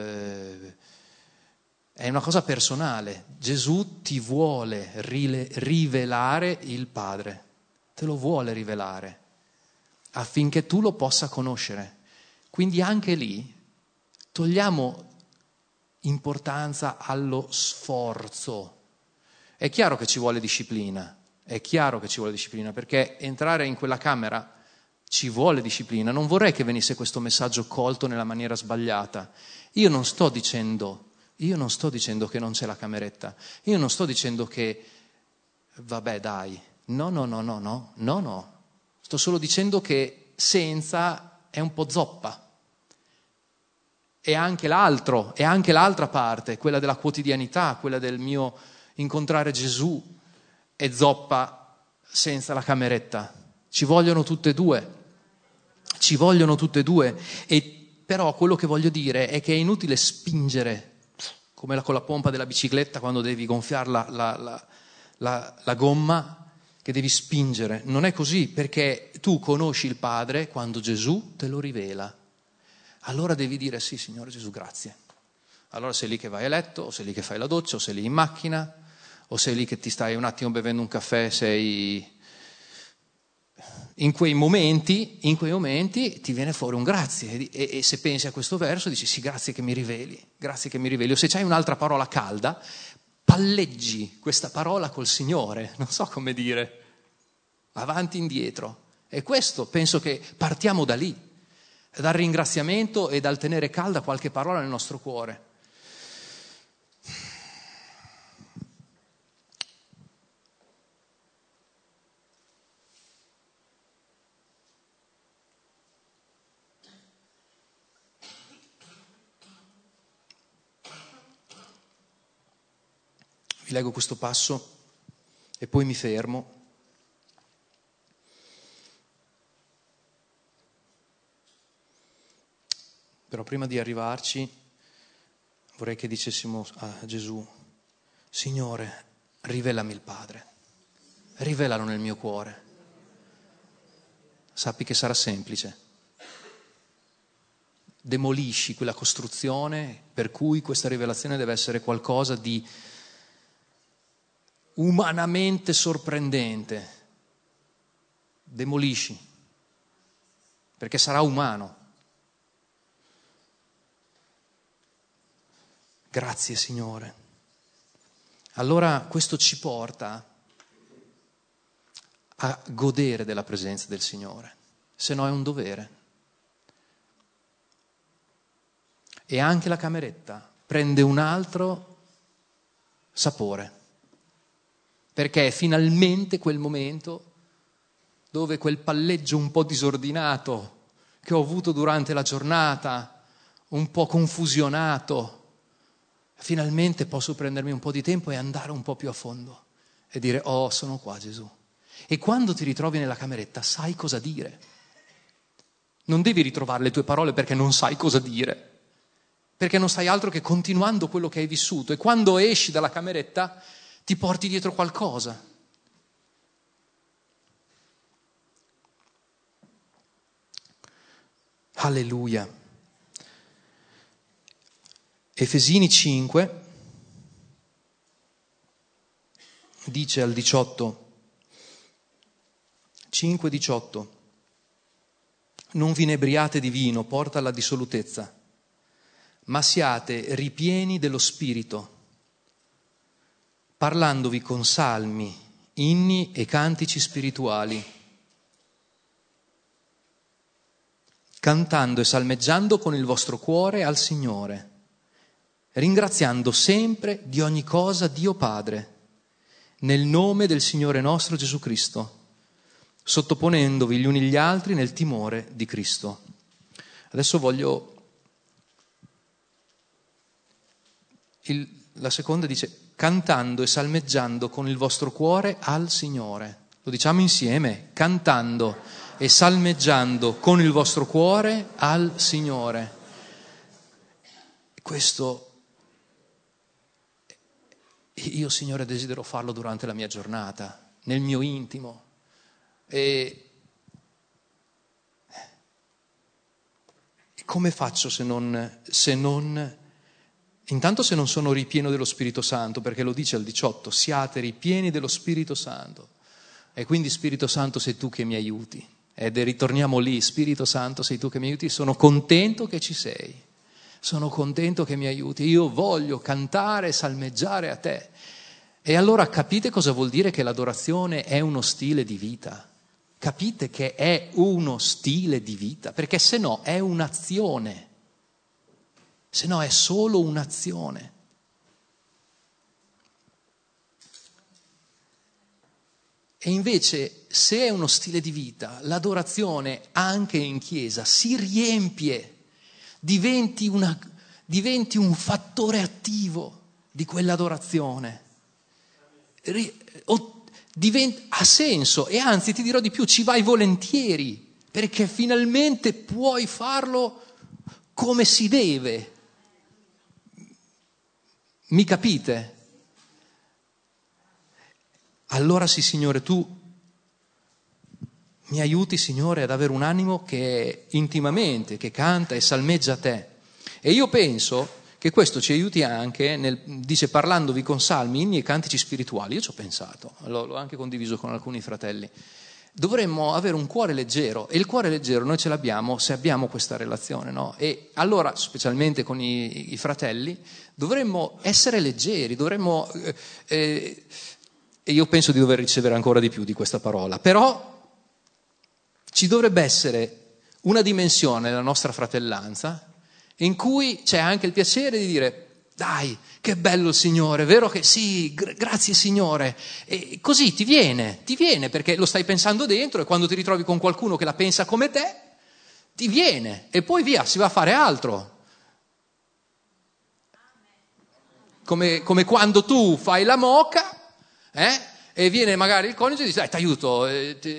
è una cosa personale. Gesù ti vuole rivelare il Padre. Te lo vuole rivelare affinché tu lo possa conoscere. Quindi anche lì togliamo importanza allo sforzo. È chiaro che ci vuole disciplina, perché entrare in quella camera ci vuole disciplina. Non vorrei che venisse questo messaggio colto nella maniera sbagliata. Io non sto dicendo che non c'è la cameretta, io non sto dicendo che vabbè dai. No. Sto solo dicendo che senza è un po' zoppa. E anche l'altra parte, quella della quotidianità, quella del mio incontrare Gesù, è zoppa senza la cameretta. Ci vogliono tutte e due. E però quello che voglio dire è che è inutile spingere come con la pompa della bicicletta quando devi gonfiare la gomma, che devi spingere. Non è così, perché tu conosci il Padre quando Gesù te lo rivela. Allora devi dire: sì, Signore Gesù, grazie. Allora sei lì che vai a letto, o sei lì che fai la doccia, o sei lì in macchina, o sei lì che ti stai un attimo bevendo un caffè, sei... In quei momenti ti viene fuori un grazie, e se pensi a questo verso dici: sì, grazie che mi riveli, o se c'hai un'altra parola calda, palleggi questa parola col Signore, non so come dire, avanti e indietro. E questo, penso che partiamo da lì, dal ringraziamento e dal tenere calda qualche parola nel nostro cuore. Vi leggo questo passo e poi mi fermo. Però prima di arrivarci vorrei che dicessimo a Gesù: Signore, rivelami il Padre, rivelalo nel mio cuore. Sappi che sarà semplice. Demolisci quella costruzione per cui questa rivelazione deve essere qualcosa di umanamente sorprendente. Demolisci, perché sarà umano. Grazie, Signore. Allora questo ci porta a godere della presenza del Signore, se no è un dovere. E anche la cameretta prende un altro sapore, perché è finalmente quel momento dove quel palleggio un po' disordinato che ho avuto durante la giornata, un po' confusionato, finalmente posso prendermi un po' di tempo e andare un po' più a fondo e dire: oh, sono qua, Gesù. E quando ti ritrovi nella cameretta sai cosa dire. Non devi ritrovare le tue parole perché non sai cosa dire, perché non sai altro che continuando quello che hai vissuto, e quando esci dalla cameretta ti porti dietro qualcosa. Alleluia. Efesini 5 dice al 18, 5:18: non vi inebriate di vino, porta alla dissolutezza, ma siate ripieni dello Spirito, parlandovi con salmi, inni e cantici spirituali, cantando e salmeggiando con il vostro cuore al Signore, ringraziando sempre di ogni cosa Dio Padre, nel nome del Signore nostro Gesù Cristo, sottoponendovi gli uni gli altri nel timore di Cristo. Adesso voglio... La seconda dice: cantando e salmeggiando con il vostro cuore al Signore. Lo diciamo insieme: cantando e salmeggiando con il vostro cuore al Signore. Questo io, Signore, desidero farlo durante la mia giornata, nel mio intimo. E come faccio se non intanto se non sono ripieno dello Spirito Santo, perché lo dice al 18: siate ripieni dello Spirito Santo. E quindi, Spirito Santo, sei tu che mi aiuti. Ed ritorniamo lì: Spirito Santo, sei tu che mi aiuti. Sono contento che ci sei, sono contento che mi aiuti. Io voglio cantare e salmeggiare a te. E allora capite cosa vuol dire che l'adorazione è uno stile di vita? Capite che è uno stile di vita? Perché se no è un'azione. Se no è solo un'azione. E invece, se è uno stile di vita, l'adorazione anche in chiesa si riempie, diventi un fattore attivo di quell'adorazione. Ha senso, e anzi ti dirò di più, ci vai volentieri, perché finalmente puoi farlo come si deve. Mi capite? Allora sì, Signore, tu mi aiuti, Signore, ad avere un animo che intimamente, che canta e salmeggia a te. E io penso che questo ci aiuti anche, dice, parlandovi con salmi, inni e cantici spirituali. Io ci ho pensato, l'ho anche condiviso con alcuni fratelli. Dovremmo avere un cuore leggero, e il cuore leggero noi ce l'abbiamo se abbiamo questa relazione, no? E allora, specialmente con i fratelli, dovremmo essere leggeri, dovremmo... e io penso di dover ricevere ancora di più di questa parola, però ci dovrebbe essere una dimensione nella nostra fratellanza in cui c'è anche il piacere di dire: dai, che bello il Signore, vero che sì, grazie Signore, e così ti viene perché lo stai pensando dentro, e quando ti ritrovi con qualcuno che la pensa come te, ti viene, e poi via, si va a fare altro. Come quando tu fai la moca, e viene magari il coniuge e dice: dai, ti aiuto,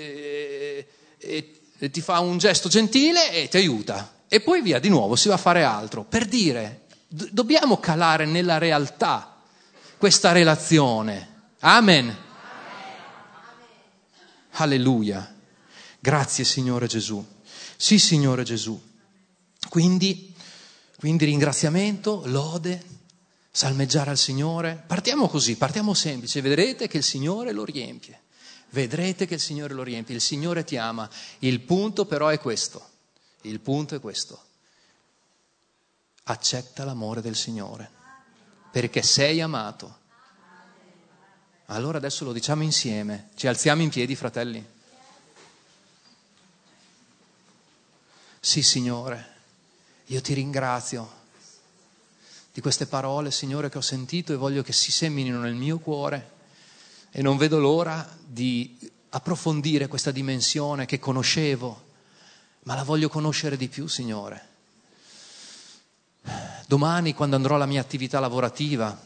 e ti fa un gesto gentile e ti aiuta, e poi via, di nuovo si va a fare altro. Per dire, dobbiamo calare nella realtà questa relazione. Amen. Alleluia. Grazie Signore Gesù. Sì, Signore Gesù. Quindi ringraziamento, lode, salmeggiare al Signore. Partiamo così, partiamo semplice, vedrete che il Signore lo riempie. Vedrete che il Signore lo riempie, il Signore ti ama. Il punto però è questo, accetta l'amore del Signore, perché sei amato. Allora adesso lo diciamo insieme, ci alziamo in piedi, fratelli. Sì, Signore, io ti ringrazio di queste parole, Signore, che ho sentito, e voglio che si seminino nel mio cuore. E non vedo l'ora di approfondire questa dimensione che conoscevo, ma la voglio conoscere di più, Signore. Domani, quando andrò alla mia attività lavorativa,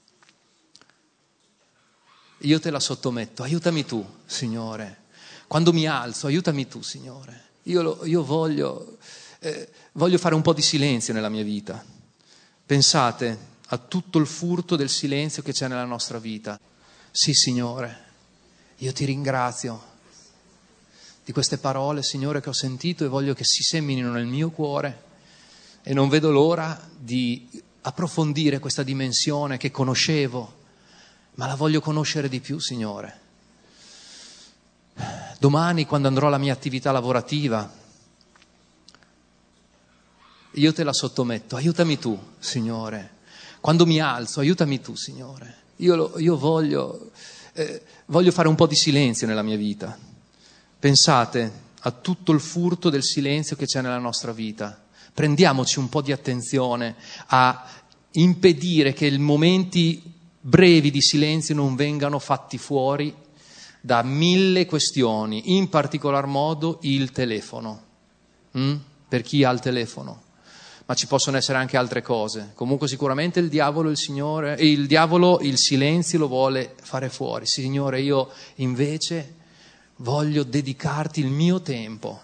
io te la sottometto, aiutami tu, Signore. Quando mi alzo, aiutami tu, Signore. Io voglio fare un po' di silenzio nella mia vita. Pensate a tutto il furto del silenzio che c'è nella nostra vita. Sì, Signore, io ti ringrazio di queste parole, Signore, che ho sentito, e voglio che si seminino nel mio cuore, e non vedo l'ora di approfondire questa dimensione che conoscevo, ma la voglio conoscere di più, Signore. Domani, quando andrò alla mia attività lavorativa, io te la sottometto, aiutami tu, Signore. Quando mi alzo, aiutami tu, Signore. Io voglio fare un po' di silenzio nella mia vita. Pensate a tutto il furto del silenzio che c'è nella nostra vita. Prendiamoci un po' di attenzione a impedire che i momenti brevi di silenzio non vengano fatti fuori da 1000 questioni, in particolar modo il telefono. Per chi ha il telefono? Ma ci possono essere anche altre cose. Comunque sicuramente il diavolo il silenzio lo vuole fare fuori. Signore, io invece voglio dedicarti il mio tempo.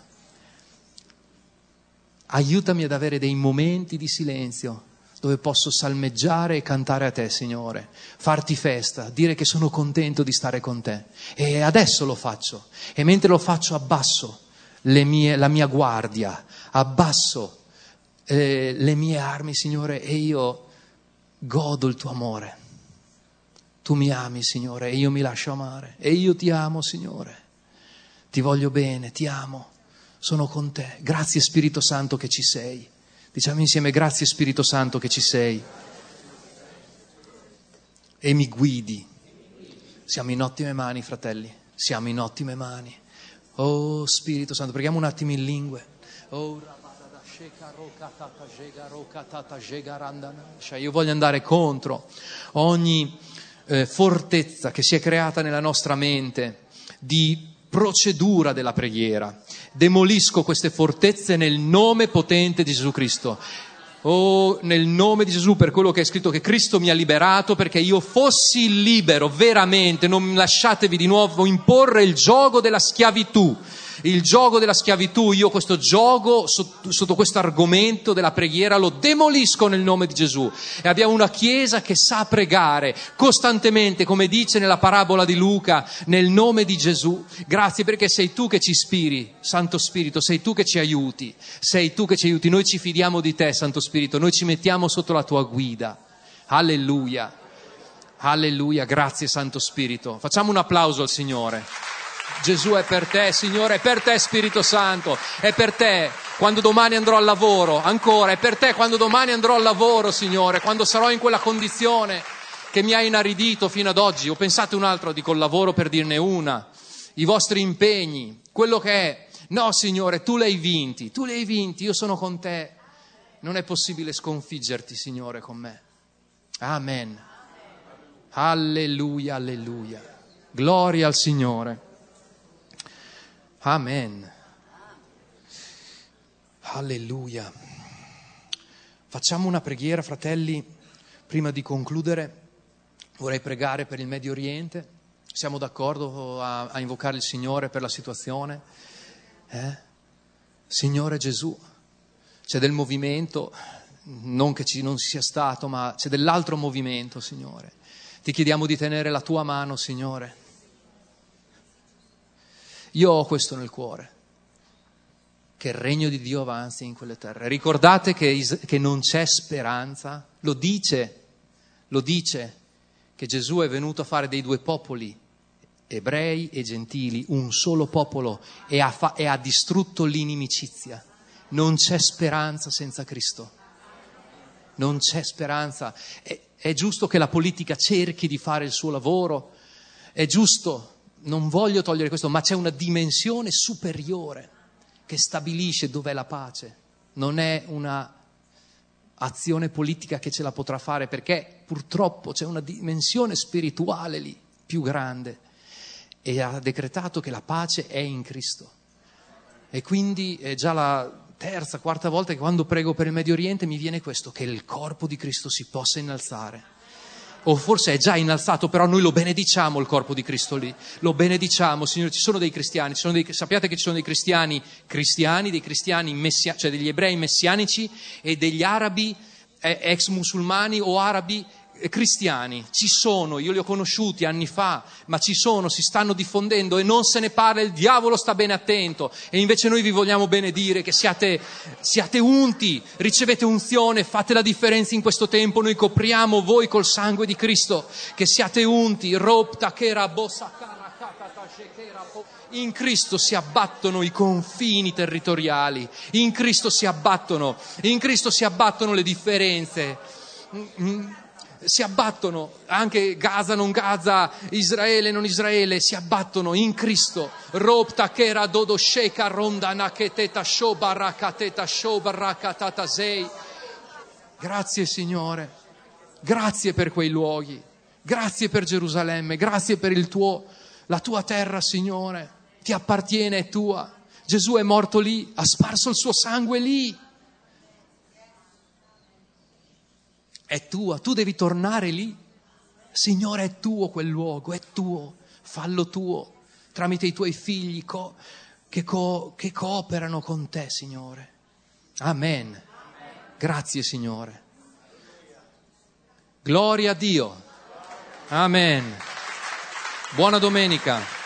Aiutami ad avere dei momenti di silenzio dove posso salmeggiare e cantare a te, Signore, farti festa, dire che sono contento di stare con te. E adesso lo faccio, e mentre lo faccio abbasso la mia guardia, abbasso le mie armi, Signore, e io godo il tuo amore. Tu mi ami, Signore, e io mi lascio amare, e io ti amo, Signore, ti voglio bene, ti amo, sono con te. Grazie Spirito Santo che ci sei. Diciamo insieme: grazie Spirito Santo che ci sei e mi guidi. Siamo in ottime mani, fratelli, siamo in ottime mani. Oh Spirito Santo, preghiamo un attimo in lingue. Io voglio andare contro ogni fortezza che si è creata nella nostra mente di procedura della preghiera. Demolisco queste fortezze nel nome potente di Gesù Cristo. Oh, nel nome di Gesù, per quello che è scritto, che Cristo mi ha liberato perché io fossi libero veramente. Non lasciatevi di nuovo imporre il giogo della schiavitù. il giogo della schiavitù, io questo gioco sotto questo argomento della preghiera lo demolisco nel nome di Gesù. E abbiamo una chiesa che sa pregare costantemente, come dice nella parabola di Luca, nel nome di Gesù. Grazie perché sei tu che ci ispiri, Santo Spirito, sei tu che ci aiuti, noi ci fidiamo di te, Santo Spirito, noi ci mettiamo sotto la tua guida. Alleluia, alleluia, grazie Santo Spirito. Facciamo un applauso al Signore. Gesù è per te, Signore, è per te Spirito Santo, è per te quando domani andrò al lavoro, ancora, è per te quando domani andrò al lavoro, Signore, quando sarò in quella condizione che mi ha inaridito fino ad oggi. O pensate un altro, dico il lavoro per dirne una, i vostri impegni, quello che è. No, Signore, tu li hai vinti, io sono con te. Non è possibile sconfiggerti, Signore, con me. Amen. Alleluia, alleluia. Gloria al Signore. Amen. Alleluia. Facciamo una preghiera, fratelli, prima di concludere. Vorrei pregare per il Medio Oriente. Siamo d'accordo a invocare il Signore per la situazione? Signore Gesù, c'è del movimento, non che non sia stato, ma c'è dell'altro movimento, Signore. Ti chiediamo di tenere la tua mano, Signore. Io ho questo nel cuore, che il regno di Dio avanzi in quelle terre. Ricordate che non c'è speranza, lo dice che Gesù è venuto a fare dei due popoli, ebrei e gentili, un solo popolo, e ha distrutto l'inimicizia. Non c'è speranza senza Cristo, non c'è speranza. È giusto che la politica cerchi di fare il suo lavoro, è giusto. Non voglio togliere questo, ma c'è una dimensione superiore che stabilisce dov'è la pace. Non è una azione politica che ce la potrà fare, perché purtroppo c'è una dimensione spirituale lì, più grande, e ha decretato che la pace è in Cristo. E quindi è già la terza, quarta volta che quando prego per il Medio Oriente mi viene questo, che il corpo di Cristo si possa innalzare. O forse è già innalzato, però noi lo benediciamo il corpo di Cristo lì, lo benediciamo, Signore. Ci sono dei cristiani, sappiate che ci sono dei cristiani, dei cristiani cioè degli ebrei messianici e degli arabi ex musulmani o arabi cristiani. Ci sono, io li ho conosciuti anni fa, ma ci sono, si stanno diffondendo e non se ne parla, il diavolo sta bene attento. E invece noi vi vogliamo benedire, che siate unti, ricevete unzione, fate la differenza in questo tempo. Noi copriamo voi col sangue di Cristo, che siate unti. In Cristo si abbattono i confini territoriali, in Cristo si abbattono le differenze. Si abbattono anche Gaza, non Gaza, Israele, non Israele, si abbattono in Cristo. Grazie Signore, grazie per quei luoghi, grazie per Gerusalemme, grazie per la tua terra, Signore, ti appartiene, è tua. Gesù è morto lì, ha sparso il suo sangue lì. È tua, tu devi tornare lì. Signore, è tuo quel luogo, è tuo, fallo tuo, tramite i tuoi figli che cooperano con te, Signore. Amen. Grazie, Signore. Gloria a Dio. Amen. Buona domenica.